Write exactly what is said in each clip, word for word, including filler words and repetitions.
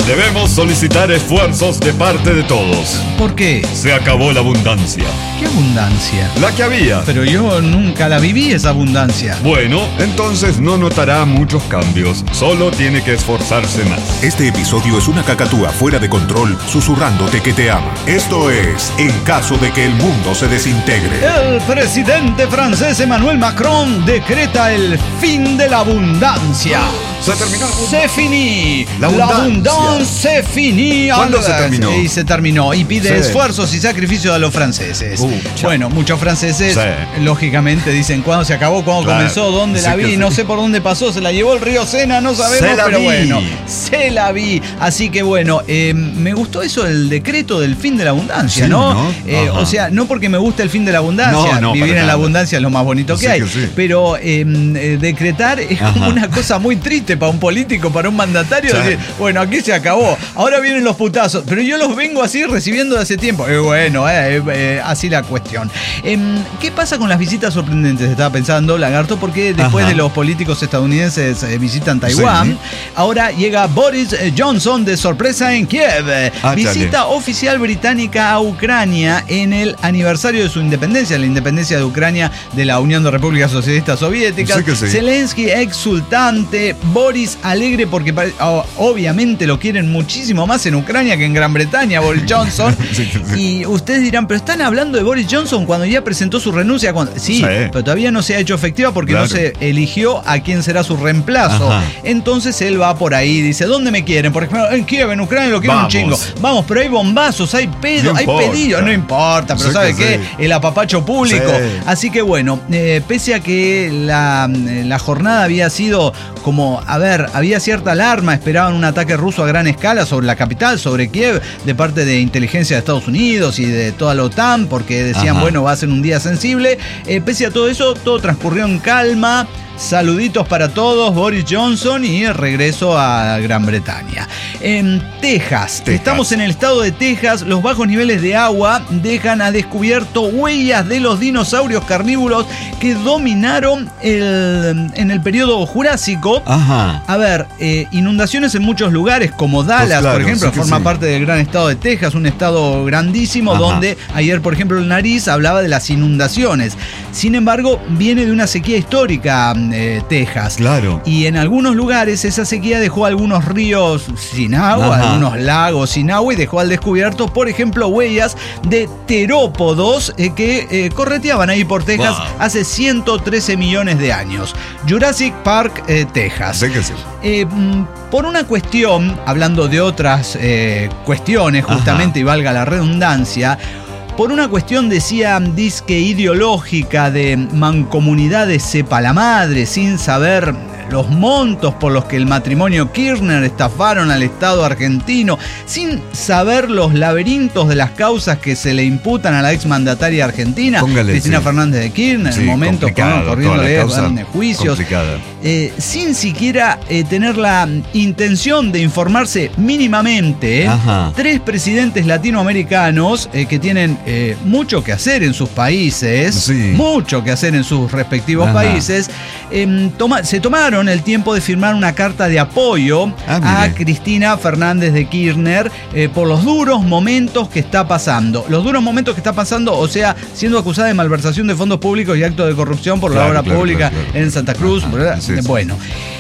Debemos solicitar esfuerzos de parte de todos. ¿Por qué? Se acabó la abundancia. ¿Qué abundancia? La que había. Pero yo nunca la viví, esa abundancia. Bueno, entonces no notará muchos cambios. Solo tiene que esforzarse más. Este episodio es una cacatúa fuera de control, susurrándote que te ama. Esto es En caso de que el mundo se desintegre. El presidente francés Emmanuel Macron decreta el fin de la abundancia. Se terminó. Se finí. La abundancia. se finí. ¿Cuándo se terminó? Y se terminó. Y pide Sí. esfuerzos y sacrificios a los franceses. Uh, bueno, muchos franceses, Sí. lógicamente, dicen cuándo se acabó, cuándo Claro. comenzó, dónde Sí la que vi, sí. no sé por dónde pasó, se la llevó el río Sena, no sabemos, Se la pero vi. bueno, se la vi. Así que bueno, eh, me gustó eso, el decreto del fin de la abundancia, Sí, ¿no? ¿no? Eh, Ajá. o sea, no porque me guste el fin de la abundancia, No, no, vivir para en la nada. abundancia es lo más bonito que Sí hay, que sí. pero eh, eh, decretar es como Ajá. una cosa muy triste para un político, para un mandatario, Sí. decir, bueno, aquí se acabó, ahora vienen los putazos, pero yo los vengo así recibiendo de hace tiempo. Eh, bueno, eh, eh, eh, así la cuestión. Em, ¿Qué pasa con las visitas sorprendentes? Estaba pensando, Lagarto, porque después Ajá. de los políticos estadounidenses eh, visitan Taiwán, Sí. ahora llega Boris Johnson de sorpresa en Kiev. Ah, Visita dale. oficial británica a Ucrania en el aniversario de su independencia, la independencia de Ucrania de la Unión de Repúblicas Socialistas Soviéticas. Sí que sí. Zelensky exultante, Boris alegre porque pare- o- obviamente lo quieren muchísimo más en Ucrania que en Gran Bretaña, Boris Johnson. Sí que sí. Y ustedes dirán, pero están hablando de Boris Johnson cuando ya presentó su renuncia. Cuando... Sí, Sí. pero todavía no se ha hecho efectiva porque Claro. no se eligió a quién será su reemplazo. Ajá. Entonces él va por ahí, dice, ¿dónde me quieren? Por ejemplo, en Kiev, en Ucrania lo quieren Vamos. un chingo. Vamos, pero hay bombazos, hay pedo, No hay importa. pedidos. No importa, pero Sí ¿sabe que qué? sí. El apapacho público. Sí. Así que bueno, eh, pese a que la, la jornada había sido como, a ver, había cierta alarma, esperaban un ataque ruso a gran escala sobre la capital, sobre Kiev, de parte de inteligencia de Estados Unidos y de toda la OTAN, porque decían, Ajá. bueno, va a ser un día sensible. Eh, pese a todo eso, todo transcurrió en calma. Saluditos para todos, Boris Johnson, y el regreso a Gran Bretaña. En Texas, Texas. estamos en el estado de Texas, los bajos niveles de agua dejan a descubierto huellas de los dinosaurios carnívoros que dominaron el, en el periodo Jurásico. Ajá. A ver, eh, inundaciones en muchos lugares, como Dallas, Pues claro, por ejemplo, sí que forma sí. parte del gran estado de Texas, un estado grandísimo, Ajá. donde ayer, por ejemplo, el Nariz hablaba de las inundaciones. Sin embargo, viene de una sequía histórica eh, Texas. Claro. Y en algunos lugares esa sequía dejó algunos ríos sin agua, Ajá. algunos lagos sin agua, y dejó al descubierto, por ejemplo, huellas de terópodos eh, que eh, correteaban ahí por Texas Wow. hace ciento trece millones de años. Jurassic Park, eh, Texas. Sí que sí. Eh, mm, por una cuestión, hablando de otras eh, cuestiones, justamente, Ajá. y valga la redundancia, por una cuestión, decía, disque ideológica de mancomunidades sepa la madre, sin saber los montos por los que el matrimonio Kirchner estafaron al Estado argentino, sin saber los laberintos de las causas que se le imputan a la exmandataria argentina, Póngale, Cristina sí. Fernández de Kirchner, en Sí, el momento complicado, con- corriéndole toda la causa van, juicios. complicada. Eh, sin siquiera eh, tener la intención de informarse mínimamente, ¿eh? Ajá. Tres presidentes latinoamericanos eh, que tienen eh, mucho que hacer en sus países, Sí. mucho que hacer en sus respectivos Ajá. países, eh, toma- se tomaron el tiempo de firmar una carta de apoyo Ah, a mire. Cristina Fernández de Kirchner eh, por los duros momentos que está pasando. Los duros momentos que está pasando, o sea, siendo acusada de malversación de fondos públicos y actos de corrupción por la Claro, obra claro, pública claro, claro. en Santa Cruz. Ajá, ¿verdad? sí, sí. Bueno.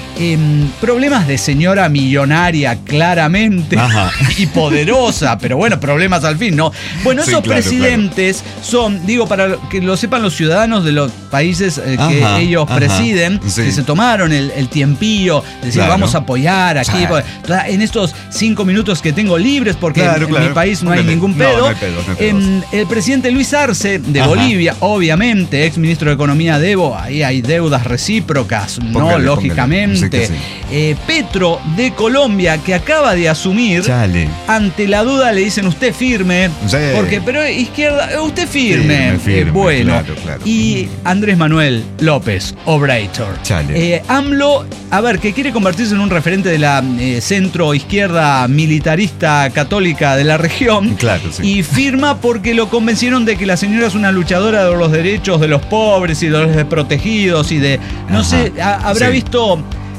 Em, problemas de señora millonaria, claramente, Ajá. y poderosa, pero bueno, problemas al fin, ¿no? Bueno, Sí, esos claro, presidentes son, digo, para que lo sepan los ciudadanos de los países eh, que Ajá, ellos ajá, presiden, sí. que se tomaron el, el tiempillo, decir, Claro. vamos a apoyar aquí, Sí. pues, en estos cinco minutos que tengo libres, porque Claro, en, claro. mi país no hay Póngale. ningún No, pedo. no hay pedos, no hay pedos. Em, el presidente Luis Arce, de Ajá. Bolivia, obviamente, ex ministro de Economía de Evo, ahí hay deudas recíprocas, ¿no? Póngale, Lógicamente. póngale. Sí que sí. Eh, Petro de Colombia, que acaba de asumir, Chale. ante la duda le dicen usted firme, Sí. porque, pero izquierda, eh, usted firme. Firme, firme, Eh, bueno, claro, claro. y Andrés Manuel López Obrador. Chale. Eh, AMLO, a ver, que quiere convertirse en un referente de la eh, centro izquierda militarista católica de la región. Claro, sí. Y firma porque lo convencieron de que la señora es una luchadora de los derechos de los pobres y de los desprotegidos y de, no Ajá, sé, ha- habrá sí. visto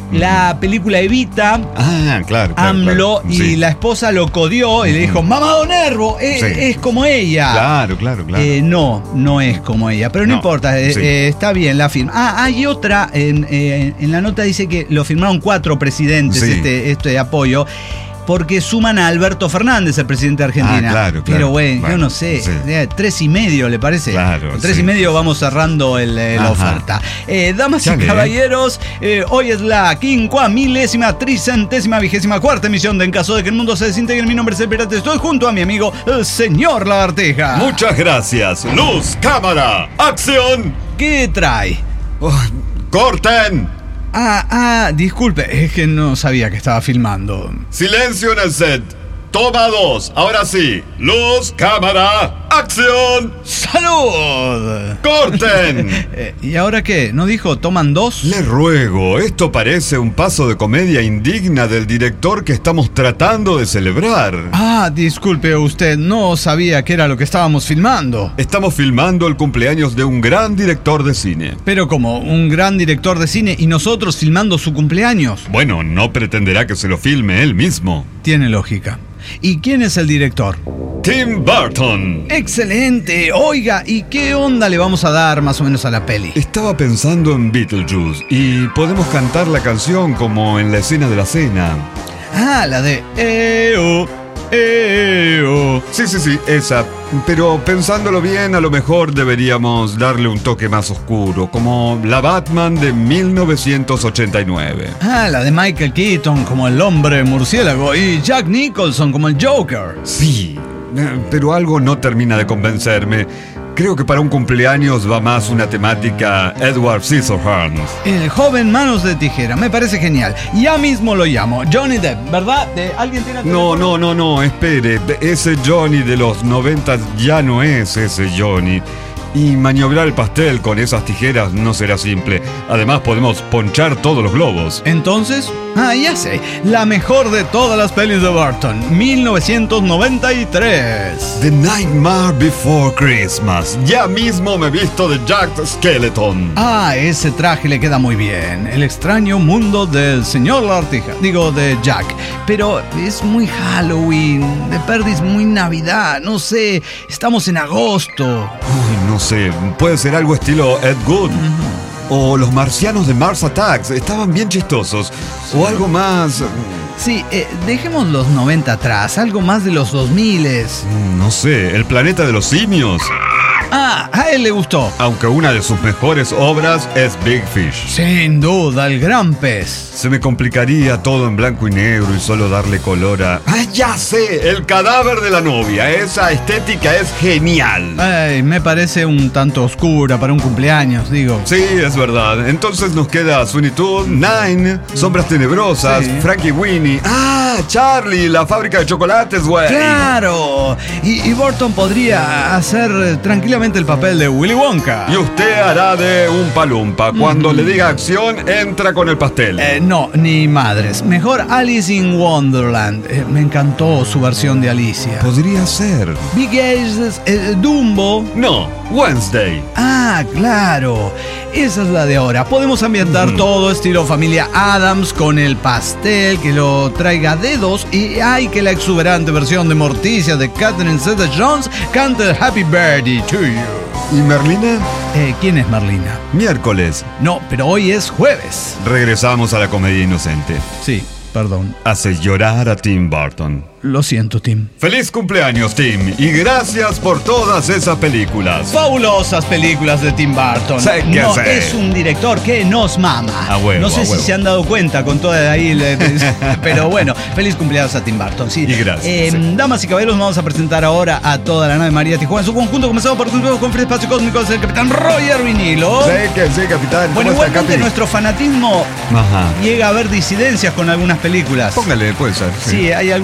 La película Evita, Ah, claro, claro, AMLO, claro. y Sí. la esposa lo codió y le dijo, mamá Don Nervo, es, Sí. es como ella. Claro, claro, claro. Eh, no, no es como ella, pero no, No, importa, eh, sí. eh, está bien la firma. Ah, hay otra, en, eh, en la nota dice que lo firmaron cuatro presidentes Sí. este, este apoyo, porque suman a Alberto Fernández, el presidente de Argentina. Ah, claro, claro. Pero bueno, Bueno, yo no sé, sí. eh, tres y medio le parece. Claro, Con tres sí. y medio vamos cerrando el, eh, la Ajá. oferta. Eh, damas Chale, y caballeros, eh, hoy es la quincuamilésima, tricentésima, vigésima cuarta emisión de En Caso de que el Mundo se Desintegre. Mi nombre es El Pirata, estoy junto a mi amigo, el señor Lagarteja. Muchas gracias. Luz, cámara, acción. ¿Qué trae? Oh, ¡Corten! Ah, ah, disculpe, es que no sabía que estaba filmando. Silencio en el set. Toma dos. Ahora sí. Luz, cámara, acción. ¡Salud! ¡Corten! Eh, ¿Y ahora qué? ¿No dijo toman dos? Le ruego, esto parece un paso de comedia indigna del director que estamos tratando de celebrar. Ah, disculpe usted, no sabía que era lo que estábamos filmando. Estamos filmando el cumpleaños de un gran director de cine. Pero como un gran director de cine y nosotros filmando su cumpleaños. Bueno, no pretenderá que se lo filme él mismo. Tiene lógica. ¿Y quién es el director? Tim Burton. ¡Excelente! Oiga, ¿y qué onda le vamos a dar más o menos a la peli? Estaba pensando en Beetlejuice y podemos cantar la canción como en la escena de la cena. Ah, la de Eo, Eo. Sí, sí, sí, esa. Pero pensándolo bien, a lo mejor deberíamos darle un toque más oscuro, como la Batman de mil novecientos ochenta y nueve. Ah, la de Michael Keaton como el hombre murciélago y Jack Nicholson como el Joker. Sí, eh, pero algo no termina de convencerme. Creo que para un cumpleaños va más una temática Edward Scissorhands. El joven manos de tijera, me parece genial. Ya mismo lo llamo, Johnny Depp, ¿verdad? ¿De ¿Alguien tiene No, teléfono? no, no, no, espere. Ese Johnny de los noventa ya no es ese Johnny. Y maniobrar el pastel con esas tijeras no será simple. Además podemos ponchar todos los globos. Entonces, ah, ya sé, la mejor de todas las pelis de Burton, mil novecientos noventa y tres. The Nightmare Before Christmas. Ya mismo me visto de Jack Skeleton. Ah, ese traje le queda muy bien. El extraño mundo del señor Lagartija. Digo, de Jack. Pero es muy Halloween. De perdis muy Navidad. No sé. Estamos en agosto. Uy, no sé, puede ser algo estilo Ed Wood. O los marcianos de Mars Attacks. Estaban bien chistosos. O algo más... Sí, eh, dejemos los noventa atrás. Algo más de los dos mil. No sé, el planeta de los simios. Ah, a él le gustó. Aunque una de sus mejores obras es Big Fish. Sin duda, el gran pez. Se me complicaría todo en blanco y negro y solo darle color a... ¡Ah, ya sé! El cadáver de la novia. Esa estética es genial. Ay, me parece un tanto oscura para un cumpleaños, digo. Sí, es verdad. Entonces nos queda Sweeney Todd, Nine, Sombras Tenebrosas, Sí. Frankie Winnie. ¡Ah, Charlie! La fábrica de chocolates, güey. ¡Claro! Y, y Burton podría hacer eh, tranquilamente el papel de Willy Wonka. Y usted hará de un palumpa. Cuando le diga acción, entra con el pastel. Eh, no, ni madres. Mejor Alice in Wonderland. Eh, me encantó su versión de Alicia. Podría ser. Big Aces, eh, Dumbo. No, Wednesday. Ah, claro. Esa es la de ahora. Podemos ambientar todo estilo familia Adams con el pastel que lo traiga a dedos y hay que la exuberante versión de Morticia de Catherine Zeta-Jones cante el Happy Birthday to you. ¿Y Merlina? Eh, ¿Quién es Marlina? Miércoles. No, pero hoy es jueves. Regresamos a la comedia inocente. Sí, perdón. Hace llorar a Tim Burton. Lo siento, Tim. ¡Feliz cumpleaños, Tim! Y gracias por todas esas películas. Fabulosas películas de Tim Burton. Sé que no, sé. es un director que nos mama. A huevo, no sé a si huevo. se han dado cuenta con toda ahí. le- pero bueno, feliz cumpleaños a Tim Burton. Sí. Y gracias, Eh, sí. Damas y caballeros, vamos a presentar ahora a toda la nave María Tijuana en su conjunto. Comenzamos por un nuevo con Free Espacio Cósmico del capitán Roger Vinilo. Sí, que sí, capitán. Bueno, ¿Cómo está, igualmente Capi? nuestro fanatismo Ajá. llega a haber disidencias con algunas películas. Póngale, puede ser. Sí, hay algunas que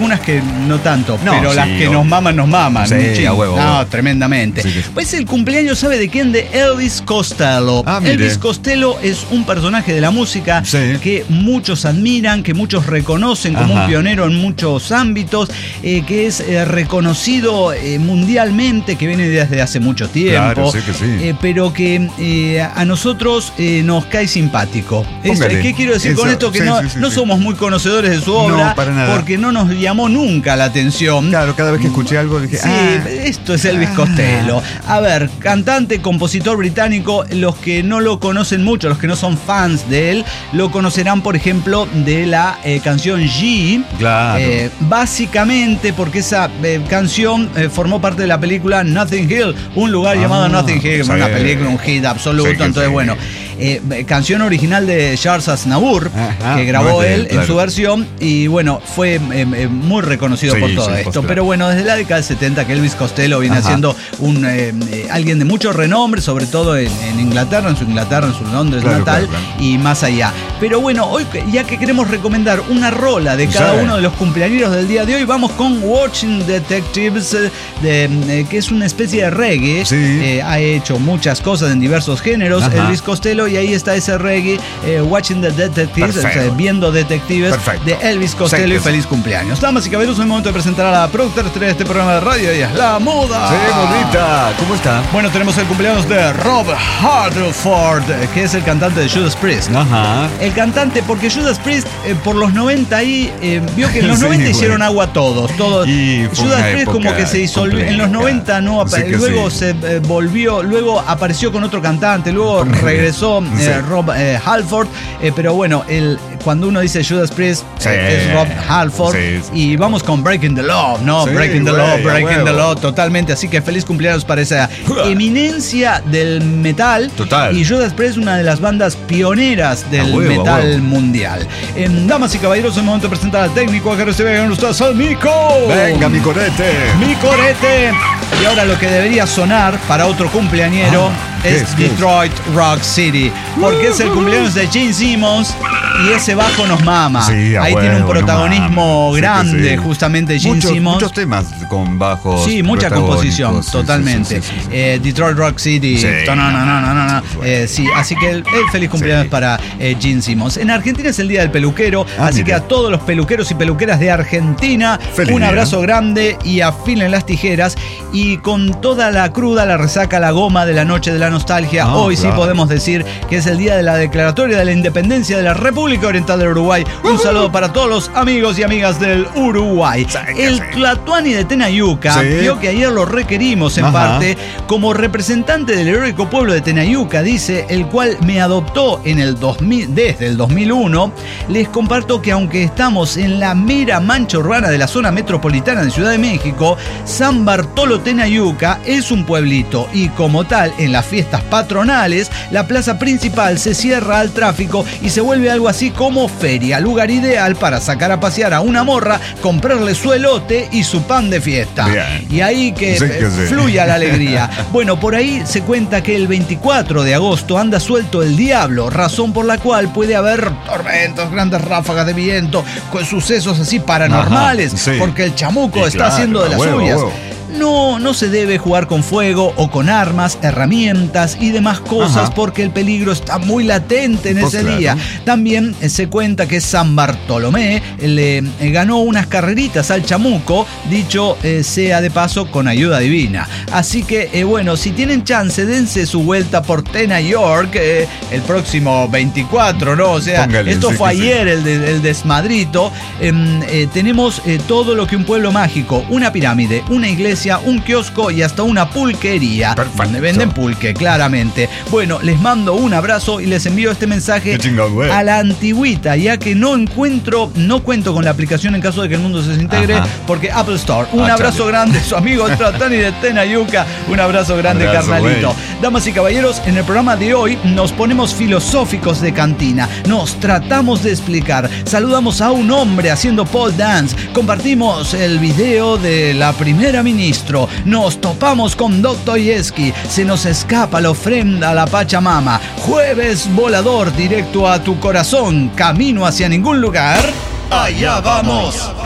no tanto, No, pero sí, las que o- nos maman, nos maman. Sí, Muchísimo. a huevo, a No, huevo. tremendamente. Sí, sí. Pues el cumpleaños, ¿sabe de quién? De Elvis Costello. Ah, mire. Elvis Costello es un personaje de la música Sí. que muchos admiran, que muchos reconocen como Ajá. un pionero en muchos ámbitos, eh, que es eh, reconocido eh, mundialmente, que viene desde hace mucho tiempo, Claro, sí que sí. eh, pero que eh, a nosotros eh, nos cae simpático. Es- Póngale. ¿Qué quiero decir con Eso, esto? Que sí, no, sí, sí, no sí. somos muy conocedores de su obra, No, para nada. porque no nos llamó nunca la atención. Claro, cada vez que escuché algo dije, Sí, ah, esto es Elvis Costello. A ver, cantante, compositor británico, los que no lo conocen mucho, los que no son fans de él, lo conocerán, por ejemplo, de la eh, canción G. Claro. Eh, básicamente porque esa eh, canción eh, formó parte de la película Notting Hill, un lugar Ah, llamado Notting Hill, que fue sí. una película, un hit absoluto. Sí que Entonces, sí. bueno, eh, canción original de Charles Aznavour, Ajá, que grabó no es de él él, en claro. su versión, y bueno, fue eh, eh, muy reconocido Sí, por todo sí, esto. pues, claro. Pero bueno, desde la década del setenta que Elvis Costello viene Ajá. siendo un eh, eh, alguien de mucho renombre, sobre todo en, en Inglaterra, en su Inglaterra, en su Londres Claro, natal, claro, claro. y más allá. Pero bueno, hoy que- ya que queremos recomendar una rola de cada Sí. uno de los cumpleaños del día de hoy, vamos con Watching Detectives, eh, de, eh, que es una especie de reggae. Sí. Eh, ha hecho muchas cosas en diversos géneros, Ajá. Elvis Costello, y ahí está ese reggae, eh, Watching the Detectives, o sea, Perfecto. viendo detectives, Perfecto. de Elvis Costello, Sí, y que sí. feliz cumpleaños. Damas y caballeros, es el momento de presentar a la productora estrella de este programa de radio, ella es La Moda. sí, bonita, ¿cómo está? Bueno, tenemos el cumpleaños de Rob Halford, que es el cantante de Judas Priest. Ajá. El cantante, porque Judas Priest eh, por los noventa ahí eh, vio que en los Sí, noventa güey. hicieron agua todos. todos. Y fue Judas una Priest como época que se disolvió. En los compleja. noventa no, apa- Sí que luego sí. se eh, volvió, luego apareció con otro cantante, luego Póngale. regresó eh, Sí. Rob eh, Halford, eh, pero bueno, el, cuando uno dice Judas Priest Sí. eh, es Rob Halford. Sí, sí. Y vamos con Breaking the Law, ¿no? Sí, Breaking the güey, Law, a Breaking the huevo. Law, totalmente. Así que feliz cumpleaños para esa eminencia del metal. Total. Y Judas Priest, una de las bandas pioneras del A huevo, a metal huevo. mundial. En Damas y caballeros, es el momento de presentar al técnico que recibe con ustedes al Mico. Venga, mi corete. Mi corete. Y ahora lo que debería sonar para otro cumpleañero Ah, ¿qué es es? ¿Qué es? Detroit Rock City. Porque es el cumpleaños de Gene Simmons y ese bajo nos mama. Sí, a Ahí huevo, tiene un no protagonismo mames. Sí que grande, sí. justamente Gene Muchos, Simmons. muchos temas con bajos. Sí, mucha composición, protagónicos. Sí, totalmente. sí, sí, sí, sí. Eh, Detroit Rock City. Sí, no, no, no, no, no, no. sí, sí. Eh, sí, así que el, el feliz cumpleaños Sí. para eh, Gene Simmons. En Argentina es el Día del Peluquero, Ah, así mire. que a todos los peluqueros y peluqueras de Argentina, Feliz un día. abrazo grande y afilen las tijeras. Y con toda la cruda, la resaca, la goma de la noche de la nostalgia, Ah, hoy sí claro. podemos decir que es el Día de la Declaratoria de la Independencia de la República Oriental del Uruguay. Un saludo para todos los amigos y amigas del Uruguay. El Tlatuani de Tenayuca, Sí. vio que ayer lo requerimos en Ajá. parte como representante del heroico pueblo de Tenayuca, dice, el cual me adoptó en el dos mil, desde el dos mil uno. Les comparto que aunque estamos en la mera mancha urbana de la zona metropolitana de Ciudad de México, San Bartolo Tenayuca es un pueblito y como tal, en las fiestas patronales, la plaza principal se cierra al tráfico y se vuelve algo así como feria, lugar ideal para sacar a pasear a una morra, comprarle su elote y su pan de fiesta. Bien. Y ahí que, Sí que sí. fluya la alegría. Bueno, por ahí se cuenta que el veinticuatro de agosto anda suelto el diablo, razón por la cual puede haber tormentas, grandes ráfagas de viento, con sucesos así paranormales, Ajá, sí. porque el chamuco Y está claro, haciendo de a las huevo, a suyas. huevo. No, no se debe jugar con fuego o con armas, herramientas y demás cosas Ajá. porque el peligro está muy latente en Pues ese claro. día. También eh, se cuenta que San Bartolomé eh, le eh, ganó unas carreritas al chamuco, dicho eh, sea de paso con ayuda divina. Así que, eh, bueno, si tienen chance, dense su vuelta por Tena York eh, el próximo veinticuatro, ¿no? O sea, Póngale, esto sí fue que sí. ayer el, de- el desmadrito. Em, eh, tenemos eh, todo lo que un pueblo mágico, una pirámide, una iglesia, un kiosco y hasta una pulquería. Perfecto. Donde venden pulque, claramente. Bueno, les mando un abrazo y les envío este mensaje Qué chingón, güey. a la antigüita, ya que no encuentro, no cuento con la aplicación en caso de que el mundo se desintegre, Ajá. porque Apple Store. Un Ah, abrazo chale. grande, su amigo Tratani de Tenayuca. Un abrazo grande, Abrazo, carnalito. güey. Damas y caballeros, en el programa de hoy nos ponemos filosóficos de cantina. Nos tratamos de explicar. Saludamos a un hombre haciendo pole dance. Compartimos el video de la primera ministro. Nos topamos con Dostoyevsky. Se nos escapa la ofrenda a la Pachamama. Jueves volador directo a tu corazón. Camino hacia ningún lugar. Allá vamos.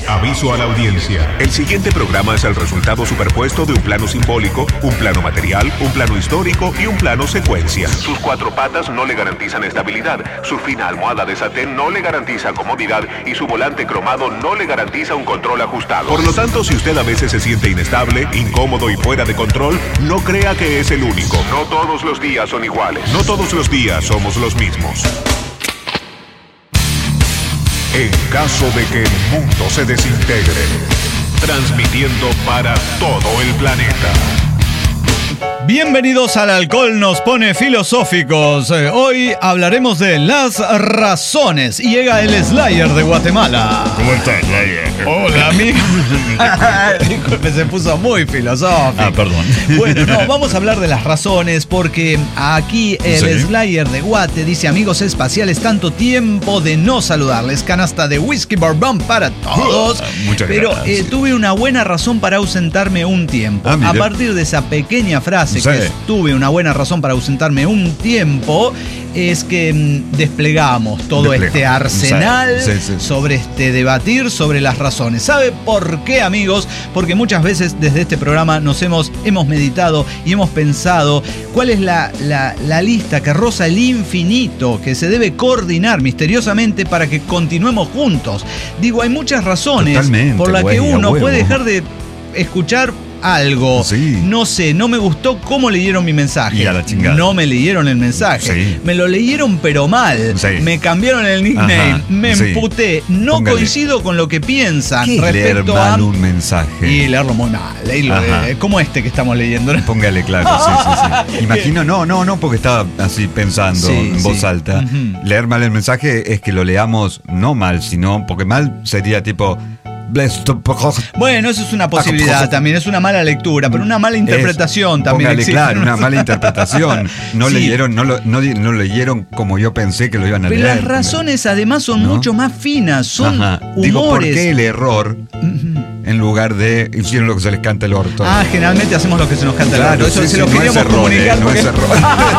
Aviso a la audiencia. El siguiente programa es el resultado superpuesto de un plano simbólico, un plano material, un plano histórico y un plano secuencia. Sus cuatro patas no le garantizan estabilidad, su fina almohada de satén no le garantiza comodidad y su volante cromado no le garantiza un control ajustado. Por lo tanto, si usted a veces se siente inestable, incómodo y fuera de control, no crea que es el único. No todos los días son iguales. No todos los días somos los mismos. En caso de que el mundo se desintegre, transmitiendo para todo el planeta. Bienvenidos al Alcohol nos pone filosóficos. Eh, hoy hablaremos de las razones. Y llega el Slayer de Guatemala. ¿Cómo estás, Slayer? Hola, amigo. Disculpe, se puso muy filosófico. Ah, perdón. Bueno, no, vamos a hablar de las razones porque aquí el ¿Sí? Slayer de Guate dice: amigos espaciales, tanto tiempo de no saludarles. Canasta de whisky bourbon para todos. Muchas Pero gracias. eh, tuve una buena razón para ausentarme un tiempo. Ah, mire. A partir de esa pequeña frase Sí. que es, tuve una buena razón para ausentarme un tiempo, es que mm, desplegamos todo Desplegamos. este arsenal Sí, sí, sí. sobre este debatir sobre las razones. ¿Sabe por qué, amigos? Porque muchas veces desde este programa nos hemos, hemos meditado y hemos pensado cuál es la, la, la lista que roza el infinito, que se debe coordinar misteriosamente para que continuemos juntos. Digo, hay muchas razones Totalmente, por las güey, que a uno huevo. puede dejar de escuchar algo. Sí. No sé, no me gustó cómo leyeron mi mensaje. Y a la chingada. No me leyeron el mensaje. Sí. Me lo leyeron pero mal. Sí. Me cambiaron el nickname. Ajá, Me sí. emputé. No Póngale. coincido con lo que piensan ¿Qué es leer respecto mal a... un mensaje? Y leerlo muy mal. Leerlo, Ajá. eh, como este que estamos leyendo. Póngale claro, sí, sí, sí. Imagino, no, no, no, porque estaba así pensando Sí, en voz sí. alta. Ujú. Leer mal el mensaje es que lo leamos no mal, sino porque mal sería tipo... Bueno, eso es una posibilidad también, es una mala lectura, pero una mala interpretación Es, también póngale existe. claro, una mala interpretación. No Sí. leyeron, no, lo, no, no leyeron como yo pensé que lo iban a Pero leer. las razones además son ¿No? mucho más finas, son Ajá. humores. Digo, ¿por qué el error en lugar de hicieron lo que se les canta el orto? Ah, generalmente hacemos lo que se nos canta el Claro, orto. Eso sí, se sí, lo no queríamos es error, comunicar eh, no porque es error.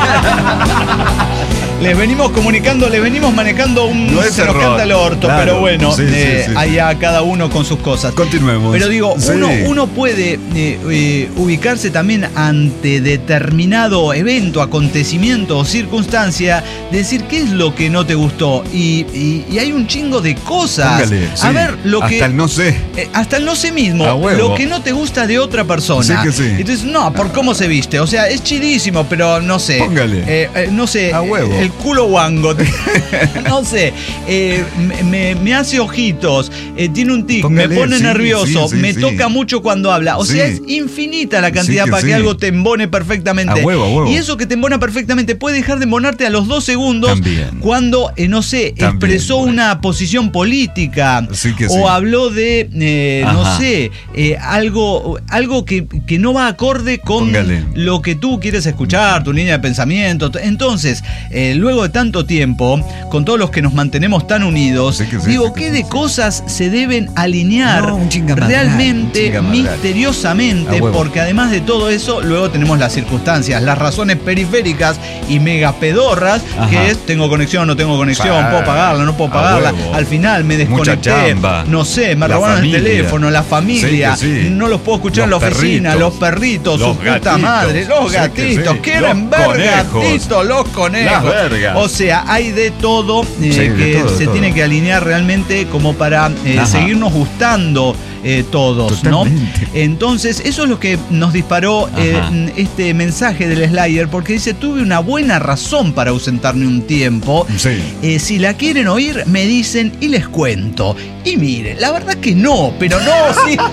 les venimos comunicando, les venimos manejando un No es se nos error. canta el orto, Claro, pero bueno, sí, sí, eh, sí, sí. allá cada uno con sus cosas. Continuemos. Pero digo, Sí. uno, uno puede eh, eh, ubicarse también ante determinado evento, acontecimiento o circunstancia, decir qué es lo que no te gustó. Y, y- y hay un chingo de cosas. Póngale, A sí. ver, lo que. Hasta el no sé. Eh, hasta el no sé mismo, A huevo. lo que no te gusta de otra persona. Sí que sí. Entonces, no, por cómo se viste. O sea, es chidísimo, pero no sé. Póngale. Eh, eh, no sé. A huevo. El culo guango. No sé. eh, me, me- me hace ojitos. eh, tiene un tic. Póngale, me pone sí, nervioso. sí, sí, me sí. toca mucho cuando habla. O Sí. sea, es infinita la cantidad Sí que para que sí. algo te embone perfectamente. A huevo, a huevo. Y eso que te embona perfectamente puede dejar de embonarte a los dos segundos. También. Cuando, eh, no sé, También, expresó güey. una posición política. Sí que o sí. habló de, eh, no Ajá. sé, eh, algo, algo que, que no va acorde con Póngale. lo que tú quieres escuchar, tu línea de pensamiento. Entonces, eh, luego de tanto tiempo, con todos los que nos mantenemos tan unidos, Sí que sí, digo, sí que ¿qué sí, de sí. cosas se deben alinear No, un chingamadral, realmente, un chingamadral. misteriosamente? A huevo. Porque además de todo eso, luego tenemos las circunstancias, las razones periféricas y mega pedorras, Ajá. que es, tengo conexión, no tengo conexión, Sí. puedo pagarla, no puedo A pagarla. huevo. Al final me Mucha desconecté, chamba. no sé, me La robaron familia. el teléfono, la familia, Sí que sí. no los puedo escuchar Los en la oficina, perritos. los perritos, Los su puta gatitos. madre, los Sí que gatitos, sí. quieren Los ver conejos. gatitos, los conejos. Las vergas. O sea, hay de todo eh, Sí, de que todo, de se todo. tiene que alinear realmente como para eh, Ajá. seguirnos gustando eh, todos, ¿no? Totalmente. Entonces, eso es lo que nos disparó eh, Ajá. este mensaje del Slayer, porque dice, tuve una buena razón para ausentarme un tiempo. Sí. Eh, si la quieren oír, me dicen y les cuento. Y miren, la verdad que no, pero no, sí.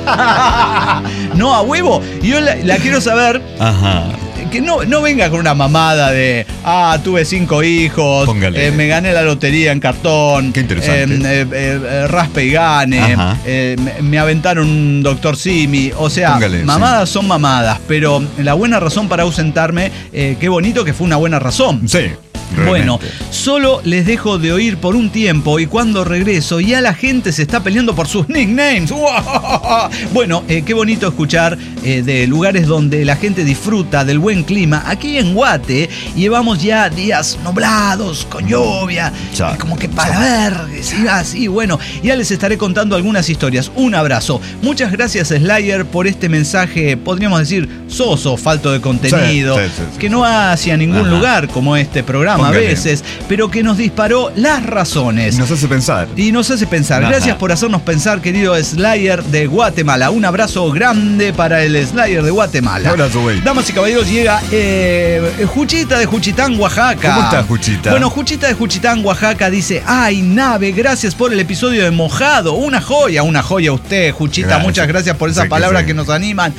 No, a huevo. Yo la, la quiero saber. Ajá. Que no, no venga con una mamada de, ah, tuve cinco hijos, Póngale. eh, me gané la lotería en cartón, Qué interesante. eh, eh, eh, raspe y gane, Ajá. eh, me, me aventaron un doctor Simi. O sea, Póngale, mamadas son mamadas, pero la buena razón para ausentarme, eh, qué bonito que fue una buena razón. Sí. Bueno, realmente. solo les dejo de oír por un tiempo y cuando regreso ya la gente se está peleando por sus nicknames. Bueno, eh, qué bonito escuchar eh, de lugares donde la gente disfruta del buen clima. Aquí en Guate llevamos ya días nublados, con lluvia, Ya. como que para ver, sí, así, bueno, ya les estaré contando algunas historias. Un abrazo. Muchas gracias, Slayer, por este mensaje, podríamos decir, soso, falto de contenido, Sí, sí, sí, sí, que sí. no va hacia ningún Ajá. lugar como este programa Póngale. a veces, pero que nos disparó las razones. Nos hace pensar. Y nos hace pensar. Ajá. Gracias por hacernos pensar, querido Slayer de Guatemala. Un abrazo grande para el Slayer de Guatemala. Un abrazo, güey. Damas y caballeros, llega eh, Juchita de Juchitán, Oaxaca. ¿Cómo está, Juchita? Bueno, Juchita de Juchitán, Oaxaca dice: ay, nave, gracias por el episodio de Mojado. Una joya, una joya usted, Juchita. Gracias. Muchas gracias por esas Sí que palabras sí. que nos animan.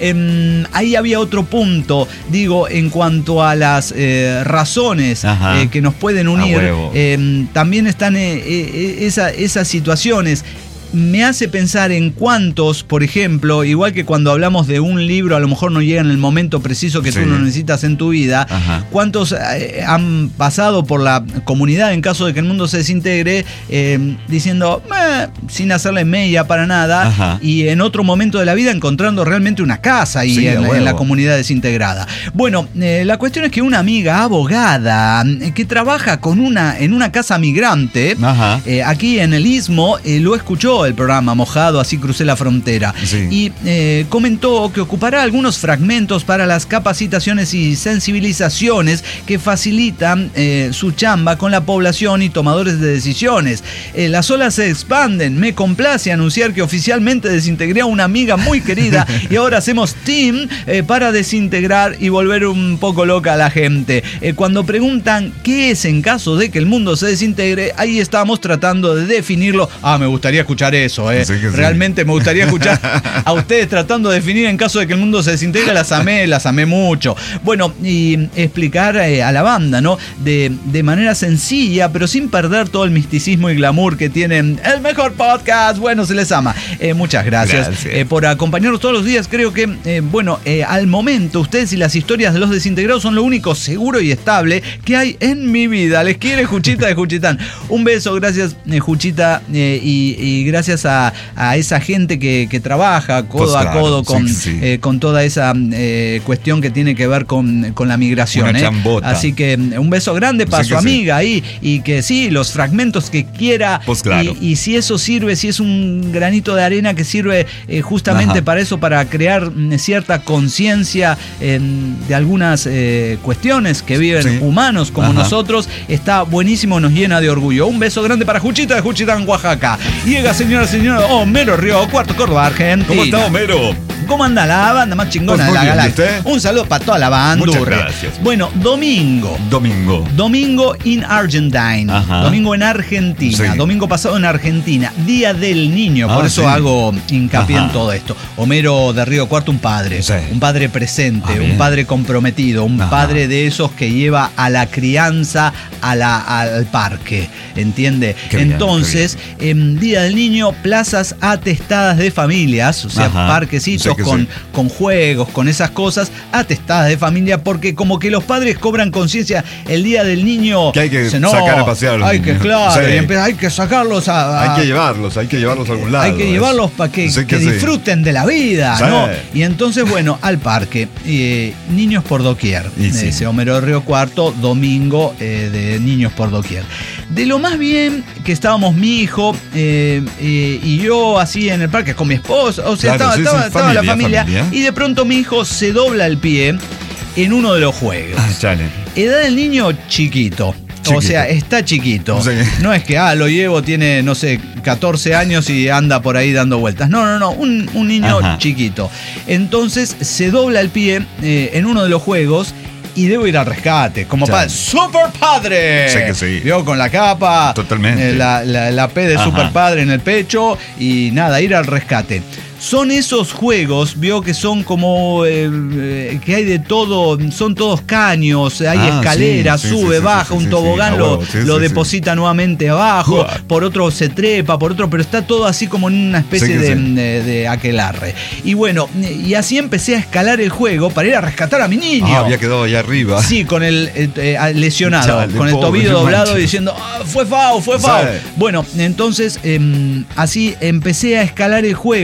Em, ahí había otro punto, digo, en cuanto a las eh, razones Ajá. eh, que nos pueden unir. A huevo. Eh, también están eh, eh, esa- esas situaciones. Me hace pensar en cuántos, por ejemplo, igual que cuando hablamos de un libro, a lo mejor no llega en el momento preciso que Sí. tú lo necesitas en tu vida, Ajá. cuántos eh, han pasado por la comunidad en caso de que el mundo se desintegre, eh, diciendo, "Meh", sin hacerle mella para nada, Ajá. y en otro momento de la vida encontrando realmente una casa ahí Sí, a en, huevo. en la comunidad desintegrada. Bueno, eh, la cuestión es que una amiga abogada eh, que trabaja con una, en una casa migrante, Ajá. eh, aquí en el Istmo, eh, lo escuchó el programa Mojado, así crucé la frontera. Sí. Y eh, comentó que ocupará algunos fragmentos para las capacitaciones y sensibilizaciones que facilitan eh, su chamba con la población y tomadores de decisiones. Eh, las olas se expanden. Me complace anunciar que oficialmente desintegré a una amiga muy querida y ahora hacemos team eh, para desintegrar y volver un poco loca a la gente. Eh, cuando preguntan qué es en caso de que el mundo se desintegre, ahí estamos tratando de definirlo. Ah, me gustaría escuchar eso, eh. Sí que sí. Realmente me gustaría escuchar a ustedes tratando de definir en caso de que el mundo se desintegre. Las amé, las amé mucho. Bueno, y explicar eh, a la banda, ¿no? De, de manera sencilla, pero sin perder todo el misticismo y glamour que tienen el mejor podcast. Bueno, se les ama. Eh, muchas gracias, Gracias. eh, por acompañarnos todos los días. Creo que, eh, bueno, eh, al momento ustedes y las historias de los desintegrados son lo único seguro y estable que hay en mi vida. Les quiere Juchita de Juchitán. Un beso, gracias, eh, Juchita, eh, y, y gracias a, a esa gente que, que trabaja codo Pues a claro, codo con, sí, sí. eh, con toda esa eh, cuestión que tiene que ver con, con la migración. Una eh. chambota. Así que un beso grande para Sí su que sí. amiga ahí, y que sí, los fragmentos que quiera. Pues claro. y, y si eso sirve, si es un granito de arena que sirve eh, justamente Ajá. para eso, para crear mm, cierta conciencia eh, de algunas eh, cuestiones que viven Sí. humanos como Ajá. nosotros, está buenísimo, nos llena de orgullo. Un beso grande para Juchita de Juchitán, Oaxaca. Llega, señora, señora, Homero Río, Cuarto Córdoba, Argentina. ¿Cómo está, Homero? ¿Cómo anda la banda más chingona Pues de muy la bien, ¿y galaxia? usted? Un saludo para toda la banda. Muchas gracias. Bueno, domingo. Domingo. Domingo in Argentine. Ajá. Domingo en Argentina. Sí. Domingo pasado en Argentina. Día del Niño. Por Ah, eso sí. hago hincapié Ajá. en todo esto. Homero de Río Cuarto, un padre. Sí. Un padre presente. Ah, un bien. padre comprometido. Un Ajá. padre de esos que lleva a la crianza a la, al parque. ¿Entiende? Qué bien, Entonces, en Día del Niño, plazas atestadas de familias. O sea, Ajá. parquecitos Sí que con, sí. con juegos, con esas cosas, atestadas de familia, porque como que los padres cobran conciencia el Día del Niño. Que hay que dicen, sacar a pasear a los Hay que, niños". claro, Sí. y empieza- hay que sacarlos a. a- Hay que llevarlos, hay que llevarlos a algún lado. hay que es. llevarlos para que, Sí que sí. disfruten de la vida, Sí. ¿no? Y entonces, bueno, al parque. Eh, niños por doquier. Y sí. Ese Homero Río Cuarto, domingo eh, de niños por doquier. De lo más bien que estábamos mi hijo eh, eh, y yo así en el parque con mi esposa. O sea, Claro, estaba, sí, sí, estaba- estaba la familia, familia. familia. Y de pronto mi hijo se dobla el pie en uno de los juegos. Ah, chale. Edad del niño chiquito. O Chiquito. sea, está chiquito. Sí. No es que, ah, lo llevo, tiene, no sé, catorce años y anda por ahí dando vueltas. No, no, no, un, un niño Ajá. chiquito. Entonces se dobla el pie eh, en uno de los juegos y debo ir al rescate. Como Sí. padre. ¡Super padre! Sí que sí. Vio con la capa. Totalmente. eh, la, la- la P de Ajá. super padre en el pecho y nada, ir al rescate. Son esos juegos, vio que son como eh, eh, que hay de todo, son todos caños, hay Ah, escaleras, sí, sí, sube, sí, sí, baja, sí, un sí, tobogán sí, a lo, huevo, sí, lo sí, deposita nuevamente abajo, Uah. por otro se trepa, por otro, pero está todo así como en una especie Sí que de, sí. de- de aquelarre. Y bueno, y así empecé a escalar el juego para ir a rescatar a mi niño. Ah, había quedado allá arriba. Sí, con el eh, eh, lesionado, Chale, con el pobre, tobillo no doblado manches. y diciendo, "Ah, fue FAO, fue FAO". Sí. Bueno, entonces em, así empecé a escalar el juego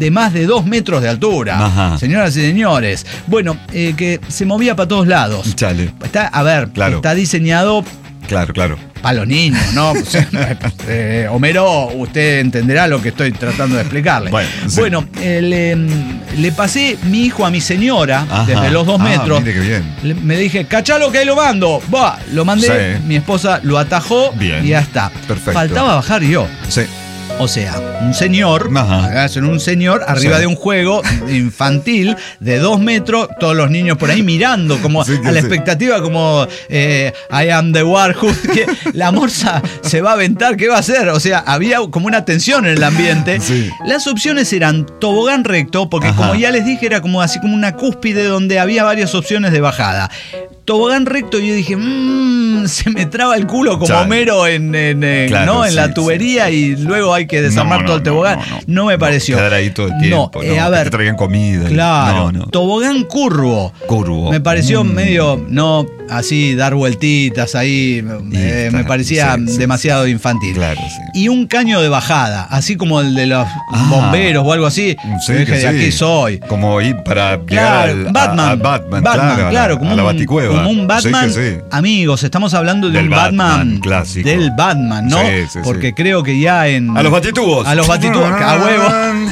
de más de dos metros de altura. Ajá. Señoras y señores. Bueno, eh, que se movía para todos lados. Chale. Está, a ver, Claro. está diseñado Claro, claro. para los niños, ¿no? O sea, eh, Homero, usted entenderá lo que estoy tratando de explicarle. Bueno, sí. Bueno, eh, le, le pasé mi hijo a mi señora, Ajá. desde los dos Ah, metros. mire qué bien. Le- me dije, cachalo que ahí lo mando. Va, lo mandé, Sí. mi esposa lo atajó Bien. y ya está. Perfecto. Faltaba bajar yo. Sí. O sea, un señor, Ajá. hacen un señor arriba Sí. de un juego infantil de dos metros, todos los niños por ahí mirando, como Sí, que a la sí. expectativa, como eh, I am the Warhood, que la morsa se va a aventar, ¿qué va a hacer? O sea, había como una tensión en el ambiente. Sí. Las opciones eran tobogán recto, porque Ajá. como ya les dije, era como así como una cúspide donde había varias opciones de bajada. Tobogán recto, yo dije, mmm, se me traba el culo como Chale. Homero en, en, en- Claro, ¿no? en sí, la sí, tubería sí. y luego hay que desarmar No, todo el no, tobogán. no, No, no, no. me pareció. Quedar ahí todo el tiempo. No, eh, a que ver. te traigan comida. Claro, No, no. tobogán curvo. Curvo. Me pareció Mm. medio, no, así dar vueltitas ahí, eh, está, me parecía sí, sí, demasiado infantil. Claro, sí. Y un caño de bajada, así como el de los Ah. bomberos o algo así. Sí, Yo dije, que de sí. aquí soy. Como ir para llegar Claro, al, a- Batman, a, Batman, Batman, claro, claro, a la, como, a la un, Baticueva. como un Batman. Sí, que sí. Amigos, estamos hablando de Del un Batman Batman, clásico. del Batman, ¿no? Sí, sí, Porque sí. creo que ya en A los batitubos. a los batitubos, a huevo.